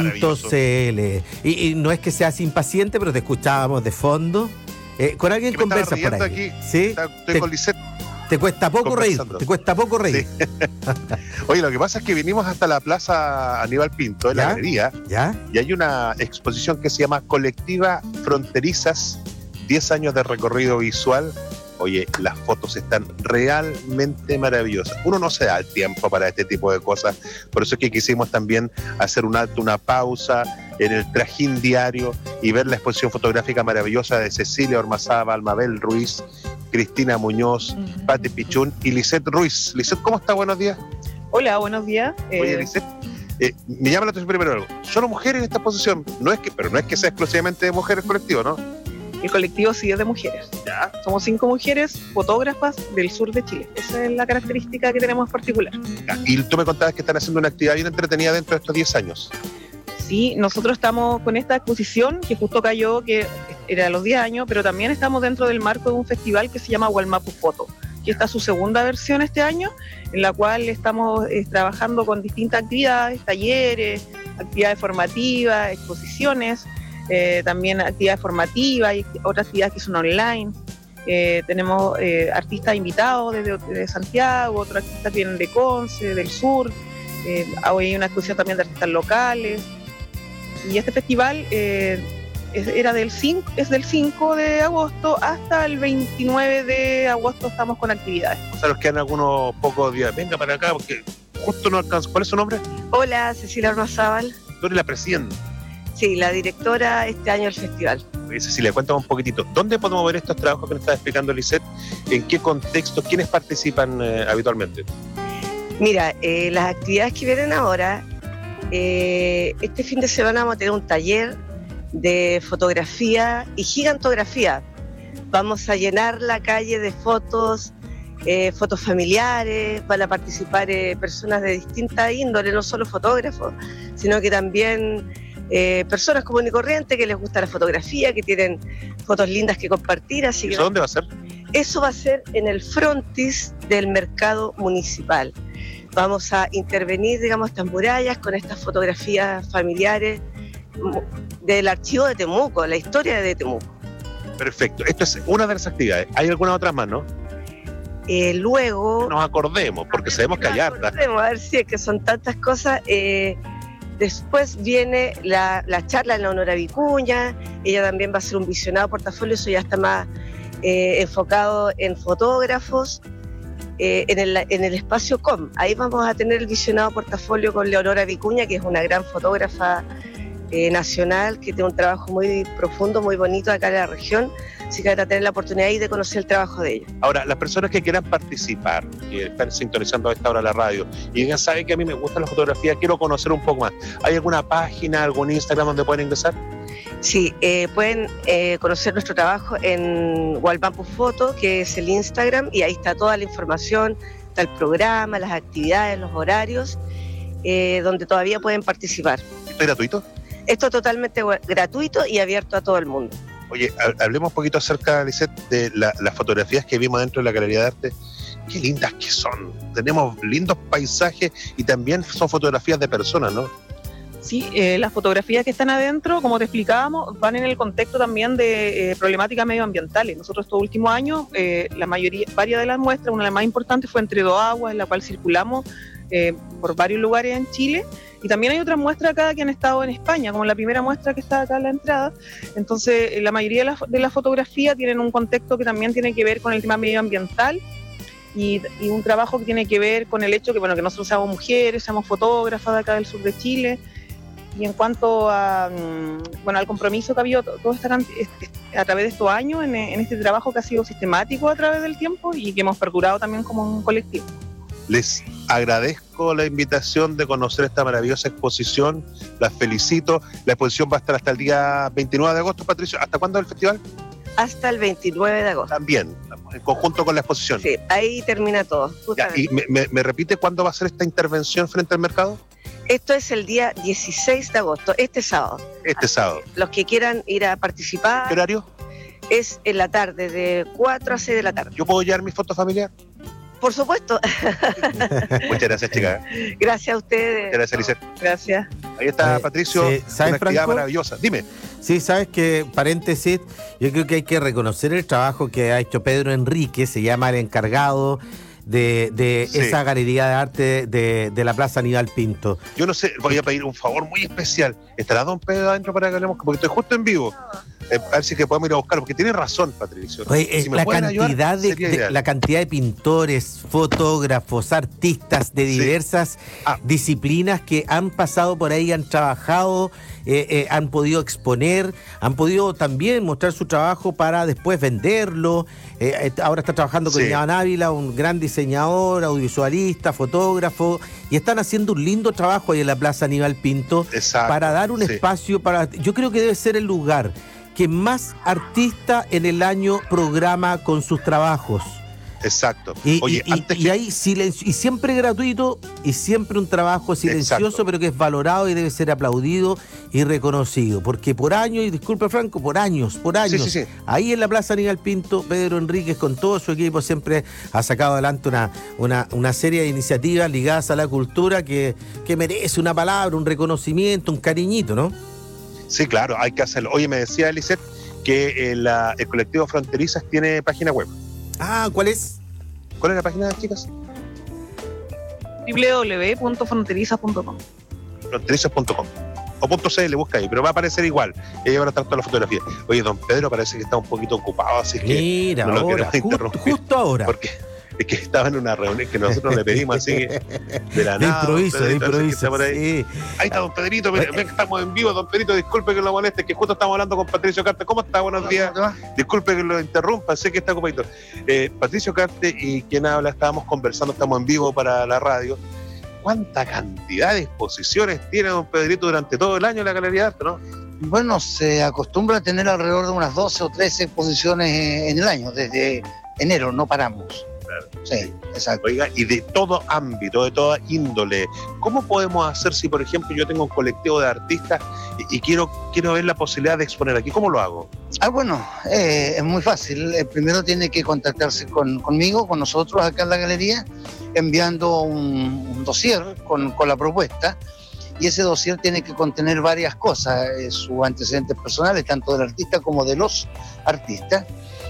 Y no es que seas impaciente, pero te escuchábamos de fondo. Con alguien conversas por ahí. Aquí. ¿Sí? Estoy con Lisette. Te cuesta poco reír. Te cuesta poco reír. Sí. Oye, lo que pasa es que vinimos hasta la Plaza Aníbal Pinto, en la galería. Y hay una exposición que se llama Colectiva Fronterizas, 10 años de recorrido visual. Oye, las fotos están realmente maravillosas. Uno no se da el tiempo para este tipo de cosas. Por eso es que quisimos también hacer un alto, una pausa en el trajín diario y ver la exposición fotográfica maravillosa de Cecilia Ormazábal, Mabel Ruiz, Cristina Muñoz, Pati Pichún y Lisette Ruiz. Lisette, ¿cómo está? Buenos días. Hola, buenos días. Oye, Lisette, me llama la atención primero algo. Solo mujeres en esta exposición. Pero no es que sea exclusivamente de mujeres colectivo, ¿no? El colectivo sí es de mujeres. ¿Ya? Somos 5 mujeres fotógrafas del sur de Chile. Esa es la característica que tenemos particular. Y tú me contabas que están haciendo una actividad bien entretenida dentro de estos 10 años. Sí, nosotros estamos con esta exposición que justo cayó, que era a los 10 años, pero también estamos dentro del marco de un festival que se llama Wallmapu Foto, que está su segunda versión este año, en la cual estamos trabajando con distintas actividades, talleres, actividades formativas, exposiciones, también actividades formativas y otras actividades que son online. Tenemos artistas invitados desde Santiago, otros artistas que vienen de Conce, del sur. Hoy hay una exposición también de artistas locales. Y este festival es del 5 de agosto hasta el 29 de agosto estamos con actividades. O sea, nos quedan algunos pocos días. Venga para acá porque justo no alcanzo. ¿Cuál es su nombre? Hola, Cecilia Ormazábal. Tú eres la presidenta. Sí, la directora este año del festival. Oye, Cecilia, cuéntame un poquito. ¿Dónde podemos ver estos trabajos que nos está explicando Lisette? ¿En qué contexto? ¿Quiénes participan habitualmente? Mira, las actividades que vienen ahora, este fin de semana vamos a tener un taller de fotografía y gigantografía. Vamos a llenar la calle de fotos, fotos familiares, van a participar personas de distintas índoles, no solo fotógrafos, sino que también personas comunes y corrientes que les gusta la fotografía, que tienen fotos lindas que compartir. Así ¿Eso dónde va a ser? Eso va a ser en el frontis del mercado municipal. vamos a intervenir, digamos, estas murallas con estas fotografías familiares del archivo de Temuco, la historia de Temuco. Perfecto. Esto es una de las actividades. ¿Hay alguna otra más, no? Luego... Nos acordemos, porque sabemos que hay hartas. A ver si es que son tantas cosas. Después viene la charla en la Honora Vicuña. Ella también va a hacer un visionado portafolio, eso ya está más enfocado en fotógrafos. En el espacio COM, ahí vamos a tener el visionado portafolio con Leonora Vicuña, que es una gran fotógrafa nacional, que tiene un trabajo muy profundo, muy bonito acá en la región, así que van a tener la oportunidad ahí de conocer el trabajo de ella. Ahora, las personas que quieran participar, que están sintonizando a esta hora la radio, y ya saben que a mí me gusta la fotografía, quiero conocer un poco más, ¿hay alguna página, algún Instagram donde pueden ingresar? Sí, pueden conocer nuestro trabajo en Walmapu Foto, que es el Instagram, y ahí está toda la información, está el programa, las actividades, los horarios, donde todavía pueden participar. ¿Esto es gratuito? Esto es totalmente gratuito y abierto a todo el mundo. Oye, hablemos un poquito acerca, Lisette, de las fotografías que vimos dentro de la Galería de Arte. Qué lindas que son. Tenemos lindos paisajes y también son fotografías de personas, ¿no? Sí, las fotografías que están adentro, como te explicábamos, van en el contexto también de problemáticas medioambientales. Nosotros estos últimos años, varias de las muestras, una de las más importantes fue Entre Dos Aguas, en la cual circulamos por varios lugares en Chile, y también hay otras muestras acá que han estado en España, como la primera muestra que está acá en la entrada. Entonces, la mayoría de las fotografías tienen un contexto que también tiene que ver con el tema medioambiental, y un trabajo que tiene que ver con el hecho que, bueno, que nosotros seamos mujeres, seamos fotógrafas de acá del sur de Chile. Y en cuanto a, al compromiso que ha habido a través de estos años en este trabajo que ha sido sistemático a través del tiempo y que hemos perdurado también como un colectivo. Les agradezco la invitación de conocer esta maravillosa exposición, las felicito. La exposición va a estar hasta el día 29 de agosto, Patricio. ¿Hasta cuándo es el festival? Hasta el 29 de agosto. También, en conjunto con la exposición. Sí, ahí termina todo. Ya, ¿y me repite cuándo va a ser esta intervención frente al mercado? Esto es el día 16 de agosto, este sábado. Este sábado. Los que quieran ir a participar. ¿Qué horario? Es en la tarde, de 4 a 6 de la tarde. ¿Yo puedo llevar mi foto familiar? Por supuesto. Muchas gracias, chicas. Gracias a ustedes. Muchas gracias, Lisette. Gracias. Ahí está Patricio, ¿sabes, una actividad Franco? maravillosa. Dime. Sí, sabes que, paréntesis, yo creo que hay que reconocer el trabajo que ha hecho Pedro Enrique, se llama el encargado de Sí. esa galería de arte de la Plaza Aníbal Pinto. Yo no sé, voy a pedir un favor muy especial. ¿Estará don Pedro adentro para que hablemos? Porque estoy justo en vivo. A ver si es que podemos ir a buscarlo, porque tiene razón, Patricio. Oye, Si me la pueden cantidad ayudar, sería ideal. la cantidad de pintores, fotógrafos, artistas de diversas disciplinas que han pasado por ahí, han trabajado, han podido exponer, han podido también mostrar su trabajo para después venderlo. Ahora está trabajando con Iván Ávila, un gran diseñador, audiovisualista, fotógrafo, y están haciendo un lindo trabajo ahí en la Plaza Aníbal Pinto. Exacto, para dar un espacio para... Yo creo que debe ser el lugar que más artista en el año programa con sus trabajos. Exacto. Oye, y hay silencio, y siempre gratuito, y siempre un trabajo silencioso, pero que es valorado y debe ser aplaudido y reconocido. Porque por años, y disculpe Franco, por años, Sí. ahí en la Plaza Aníbal Pinto, Pedro Enríquez con todo su equipo siempre ha sacado adelante una serie de iniciativas ligadas a la cultura que merece una palabra, un reconocimiento, un cariñito, ¿no? Sí, claro, hay que hacerlo. Oye, me decía Lisette que el colectivo Fronterizas tiene página web. Ah, ¿cuál es? ¿Cuál es la página, chicas? www.fronterizas.com. Fronterizas.com o .cl, busca ahí, pero va a aparecer igual. Ella va a estar toda la fotografía. Oye, don Pedro parece que está un poquito ocupado, así que mira, no lo ahora, queremos interrumpir. Justo ahora. Porque es que estaba en una reunión que nosotros le pedimos así de la de nada. improviso, don de Pedrito, improviso. que está por ahí. Sí. Ahí está don Pedrito, ven que estamos en vivo. Don Pedrito, disculpe que lo moleste, que justo estamos hablando con Patricio Carte. ¿Cómo está? Buenos días. Disculpe que lo interrumpa, sé que está ocupadito. Patricio Carte y quien habla, estábamos conversando, estamos en vivo para la radio. ¿Cuánta cantidad de exposiciones tiene don Pedrito durante todo el año en la Galería de Arte, no? Bueno, se acostumbra a tener alrededor de unas 12 o 13 exposiciones en el año, desde enero, no paramos. Claro. Sí, exacto. Oiga, y de todo ámbito, de toda índole, ¿cómo podemos hacer si, por ejemplo, yo tengo un colectivo de artistas y quiero ver la posibilidad de exponer aquí? ¿Cómo lo hago? Bueno, es muy fácil. Primero tiene que contactarse conmigo, con nosotros acá en la galería, enviando un dossier con la propuesta. Y ese dossier tiene que contener varias cosas, sus antecedentes personales, tanto del artista como de los artistas,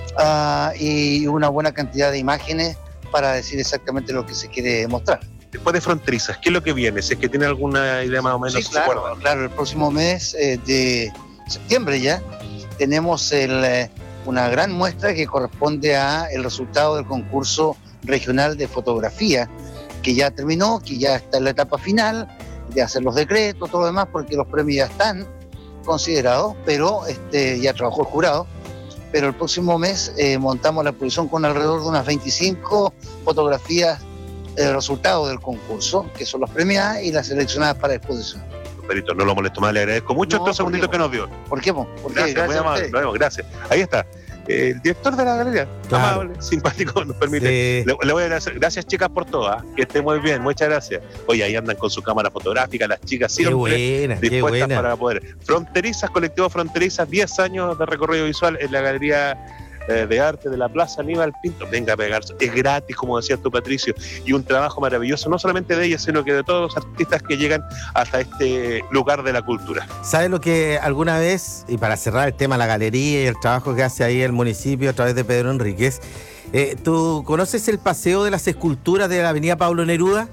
y una buena cantidad de imágenes para decir exactamente lo que se quiere mostrar. Después de Fronterizas, ¿qué es lo que viene? Si es que tiene alguna idea más o menos. Sí, claro, el próximo mes de septiembre ya tenemos una gran muestra que corresponde a el resultado del concurso regional de fotografía, que ya terminó, que ya está en la etapa final de hacer los decretos, todo lo demás, porque los premios ya están considerados, pero ya trabajó el jurado. Pero el próximo mes montamos la exposición con alrededor de unas 25 fotografías del resultado del concurso, que son las premiadas y las seleccionadas para exposición. Perito, no lo molesto más, le agradezco mucho estos segunditos que nos dio. ¿Por qué? Gracias, muy amable. Nos vemos, gracias. Ahí está. El director de la galería, claro. Amable, simpático, nos permite. Sí. Le voy a agradecer. Gracias, chicas, por todo. Que esté muy bien, muchas gracias. Oye, ahí andan con su cámara fotográfica, las chicas siempre dispuestas para poder. Fronterizas, colectivo Fronterizas, 10 años de recorrido visual en la galería de arte de la Plaza Aníbal Pinto. Venga a pegarse, es gratis, como decías tú, Patricio, y un trabajo maravilloso, no solamente de ella, sino que de todos los artistas que llegan hasta este lugar de la cultura. ¿Sabes lo que alguna vez, y para cerrar el tema de la galería y el trabajo que hace ahí el municipio a través de Pedro Enríquez, ¿tú conoces el paseo de las esculturas de la avenida Pablo Neruda?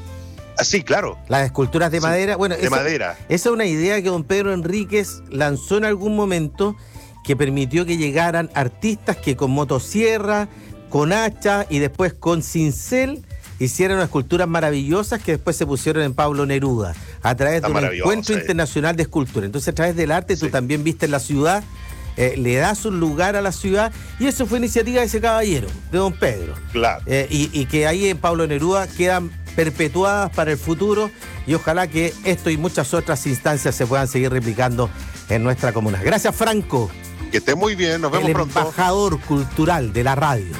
Sí, claro. Las esculturas de madera. Bueno, madera. Esa es una idea que don Pedro Enríquez lanzó en algún momento, que permitió que llegaran artistas que con motosierra, con hacha y después con cincel hicieron unas esculturas maravillosas que después se pusieron en Pablo Neruda a través de un encuentro internacional de escultura. Entonces, a través del arte tú también viste en la ciudad, le das un lugar a la ciudad, y eso fue iniciativa de ese caballero, de don Pedro. Claro. Y que ahí en Pablo Neruda quedan perpetuadas para el futuro, y ojalá que esto y muchas otras instancias se puedan seguir replicando en nuestra comuna. Gracias, Franco. Que esté muy bien, nos vemos pronto. El embajador cultural de la radio.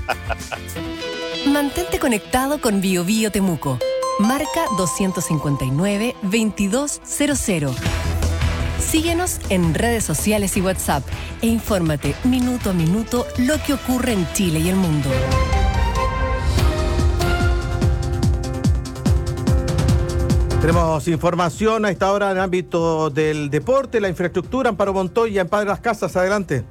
Mantente conectado con Bio Bio Temuco. Marca 259-2200. Síguenos en redes sociales y WhatsApp e infórmate minuto a minuto lo que ocurre en Chile y el mundo. Tenemos información a esta hora en el ámbito del deporte, la infraestructura. Amparo Montoya, en Padre Las Casas, adelante.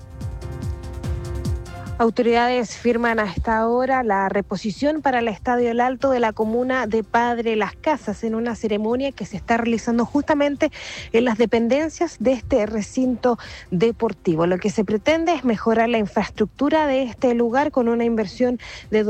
Autoridades firman a esta hora la reposición para el Estadio El Alto de la comuna de Padre Las Casas en una ceremonia que se está realizando justamente en las dependencias de este recinto deportivo. Lo que se pretende es mejorar la infraestructura de este lugar con una inversión de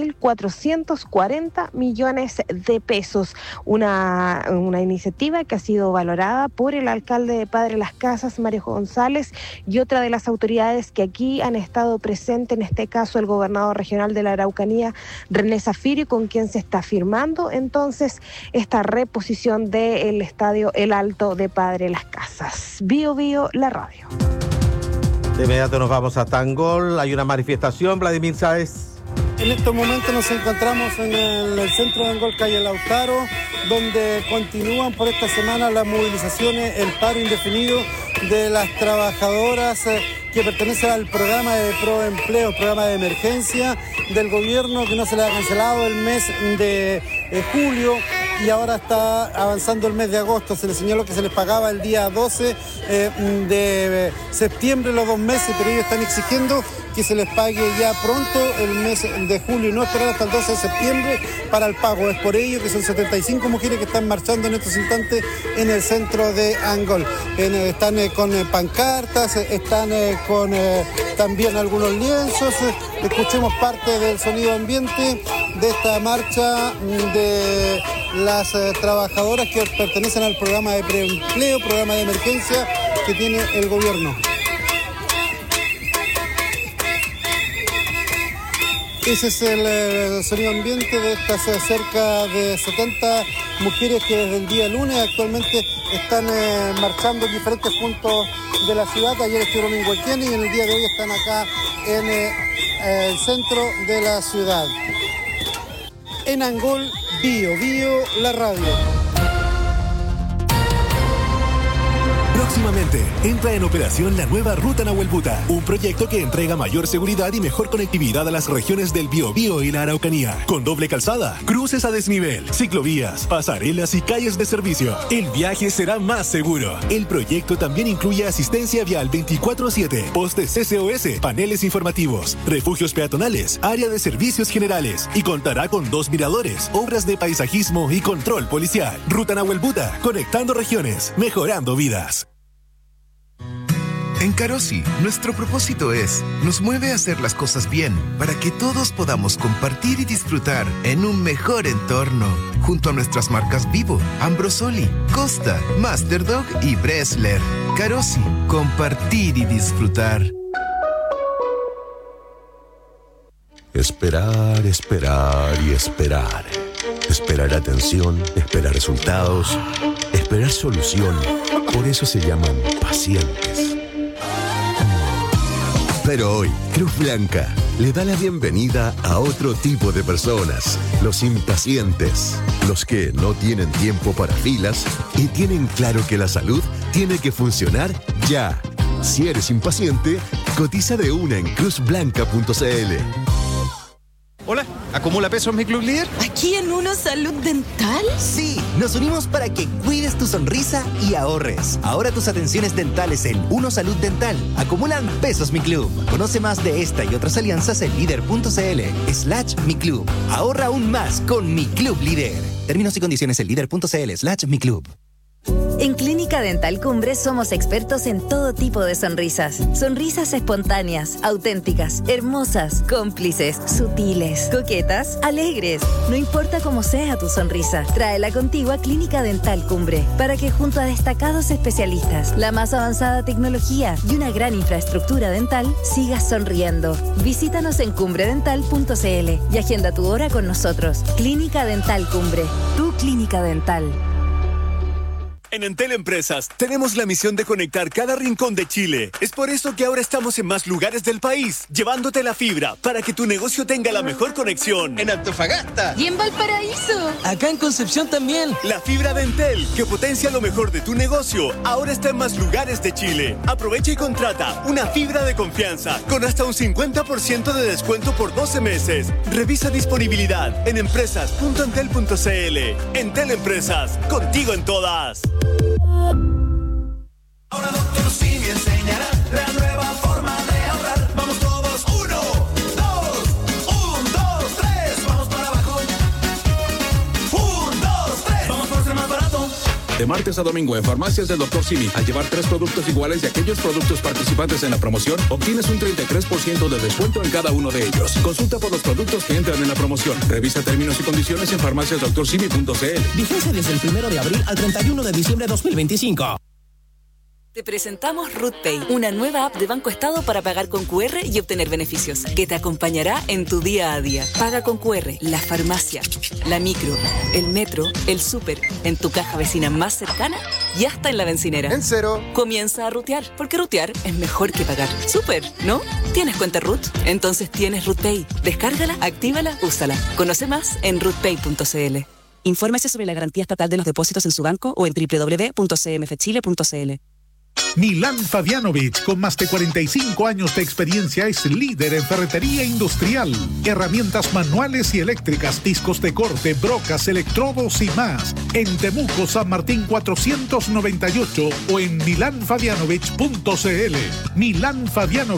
2.440 millones de pesos. Una iniciativa que ha sido valorada por el alcalde de Padre Las Casas, Mario González, y otra de las autoridades que aquí han estado presentes, en este caso el gobernador regional de la Araucanía, René Zafiri, con quien se está firmando entonces esta reposición del Estadio El Alto de Padre Las Casas. Bio Bio, la radio. De inmediato nos vamos a Tangol, hay una manifestación, Vladimir Sáez. En estos momentos nos encontramos en el centro de Angol, calle Lautaro, donde continúan por esta semana las movilizaciones, el paro indefinido de las trabajadoras que pertenecen al programa de Proempleo, programa de emergencia del gobierno, que no se le ha cancelado el mes de julio y ahora está avanzando el mes de agosto. Se les señaló que se les pagaba el día 12 de septiembre los 2 meses, pero ellos están exigiendo que se les pague ya pronto el mes de julio y no esperar hasta el 12 de septiembre para el pago. Es por ello que son 75 mujeres que están marchando en estos instantes en el centro de Angol. Están con pancartas, están con también algunos lienzos. Escuchemos parte del sonido ambiente de esta marcha de las trabajadoras que pertenecen al programa de preempleo, programa de emergencia que tiene el gobierno. Ese es el sonido ambiente de estas cerca de 70 mujeres que desde el día lunes actualmente están marchando en diferentes puntos de la ciudad. Ayer estuvieron en Huequén y en el día de hoy están acá en el centro de la ciudad. En Angol, Bio Bio, la radio. Próximamente, entra en operación la nueva Ruta Nahuelbuta, un proyecto que entrega mayor seguridad y mejor conectividad a las regiones del Biobío y la Araucanía, con doble calzada, cruces a desnivel, ciclovías, pasarelas y calles de servicio. El viaje será más seguro. El proyecto también incluye asistencia vial 24/7, postes SOS, paneles informativos, refugios peatonales, área de servicios generales y contará con 2 miradores, obras de paisajismo y control policial. Ruta Nahuelbuta, conectando regiones, mejorando vidas. En Carosi, nuestro propósito nos mueve a hacer las cosas bien para que todos podamos compartir y disfrutar en un mejor entorno, junto a nuestras marcas Vivo, Ambrosoli, Costa, Masterdog y Bresler. Carosi, compartir y disfrutar. Esperar, esperar y esperar. Esperar atención, esperar resultados, esperar solución. Por eso se llaman pacientes. Pero hoy, Cruz Blanca le da la bienvenida a otro tipo de personas, los impacientes, los que no tienen tiempo para filas y tienen claro que la salud tiene que funcionar ya. Si eres impaciente, cotiza de una en cruzblanca.cl. Hola, ¿acumula pesos mi club líder? ¿Aquí en Uno Salud Dental? Sí, nos unimos para que cuides tu sonrisa y ahorres. Ahora tus atenciones dentales en Uno Salud Dental acumulan pesos mi club. Conoce más de esta y otras alianzas en líder.cl/mi club. Ahorra aún más con mi club líder. Términos y condiciones en líder.cl/mi club. En Clínica Dental Cumbre somos expertos en todo tipo de sonrisas. Sonrisas espontáneas, auténticas, hermosas, cómplices, sutiles, coquetas, alegres. No importa cómo sea tu sonrisa, tráela contigo a Clínica Dental Cumbre para que junto a destacados especialistas, la más avanzada tecnología y una gran infraestructura dental, sigas sonriendo. Visítanos en cumbredental.cl y agenda tu hora con nosotros. Clínica Dental Cumbre, tu clínica dental. En Entel Empresas tenemos la misión de conectar cada rincón de Chile. Es por eso que ahora estamos en más lugares del país, llevándote la fibra para que tu negocio tenga la mejor conexión. En Antofagasta. Y en Valparaíso. Acá en Concepción también. La fibra de Entel, que potencia lo mejor de tu negocio, ahora está en más lugares de Chile. Aprovecha y contrata una fibra de confianza con hasta un 50% de descuento por 12 meses. Revisa disponibilidad en empresas.entel.cl. Entel Empresas, contigo en todas. Ahora Dr. Simi enseñará la nueva forma de ahorrar. Vamos todos, 1, 2, 3, vamos para abajo. 1, 2, 3, vamos por ser más barato. De martes a domingo en Farmacias del Dr. Simi, al llevar 3 productos iguales de aquellos productos participantes en la promoción, obtienes un 33% de descuento en cada uno de ellos. Consulta por los productos que entran en la promoción. Revisa términos y condiciones en farmaciasdrsimi.cl. Vigencia desde el 1 de abril al 31 de diciembre de 2025. Te presentamos RootPay, una nueva app de Banco Estado para pagar con QR y obtener beneficios, que te acompañará en tu día a día. Paga con QR, la farmacia, la micro, el metro, el súper, en tu caja vecina más cercana y hasta en la bencinera. En cero. Comienza a rutear, porque rutear es mejor que pagar. Súper, ¿no? ¿Tienes cuenta Root? Entonces tienes RootPay. Descárgala, actívala, úsala. Conoce más en rootpay.cl. Infórmese sobre la garantía estatal de los depósitos en su banco o en www.cmfchile.cl. Milán Fabianovich, con más de 45 años de experiencia, es líder en ferretería industrial. Herramientas manuales y eléctricas, discos de corte, brocas, electrodos y más. En Temuco, San Martín 498 o en milanfabianovich.cl. Milán Fabianovich.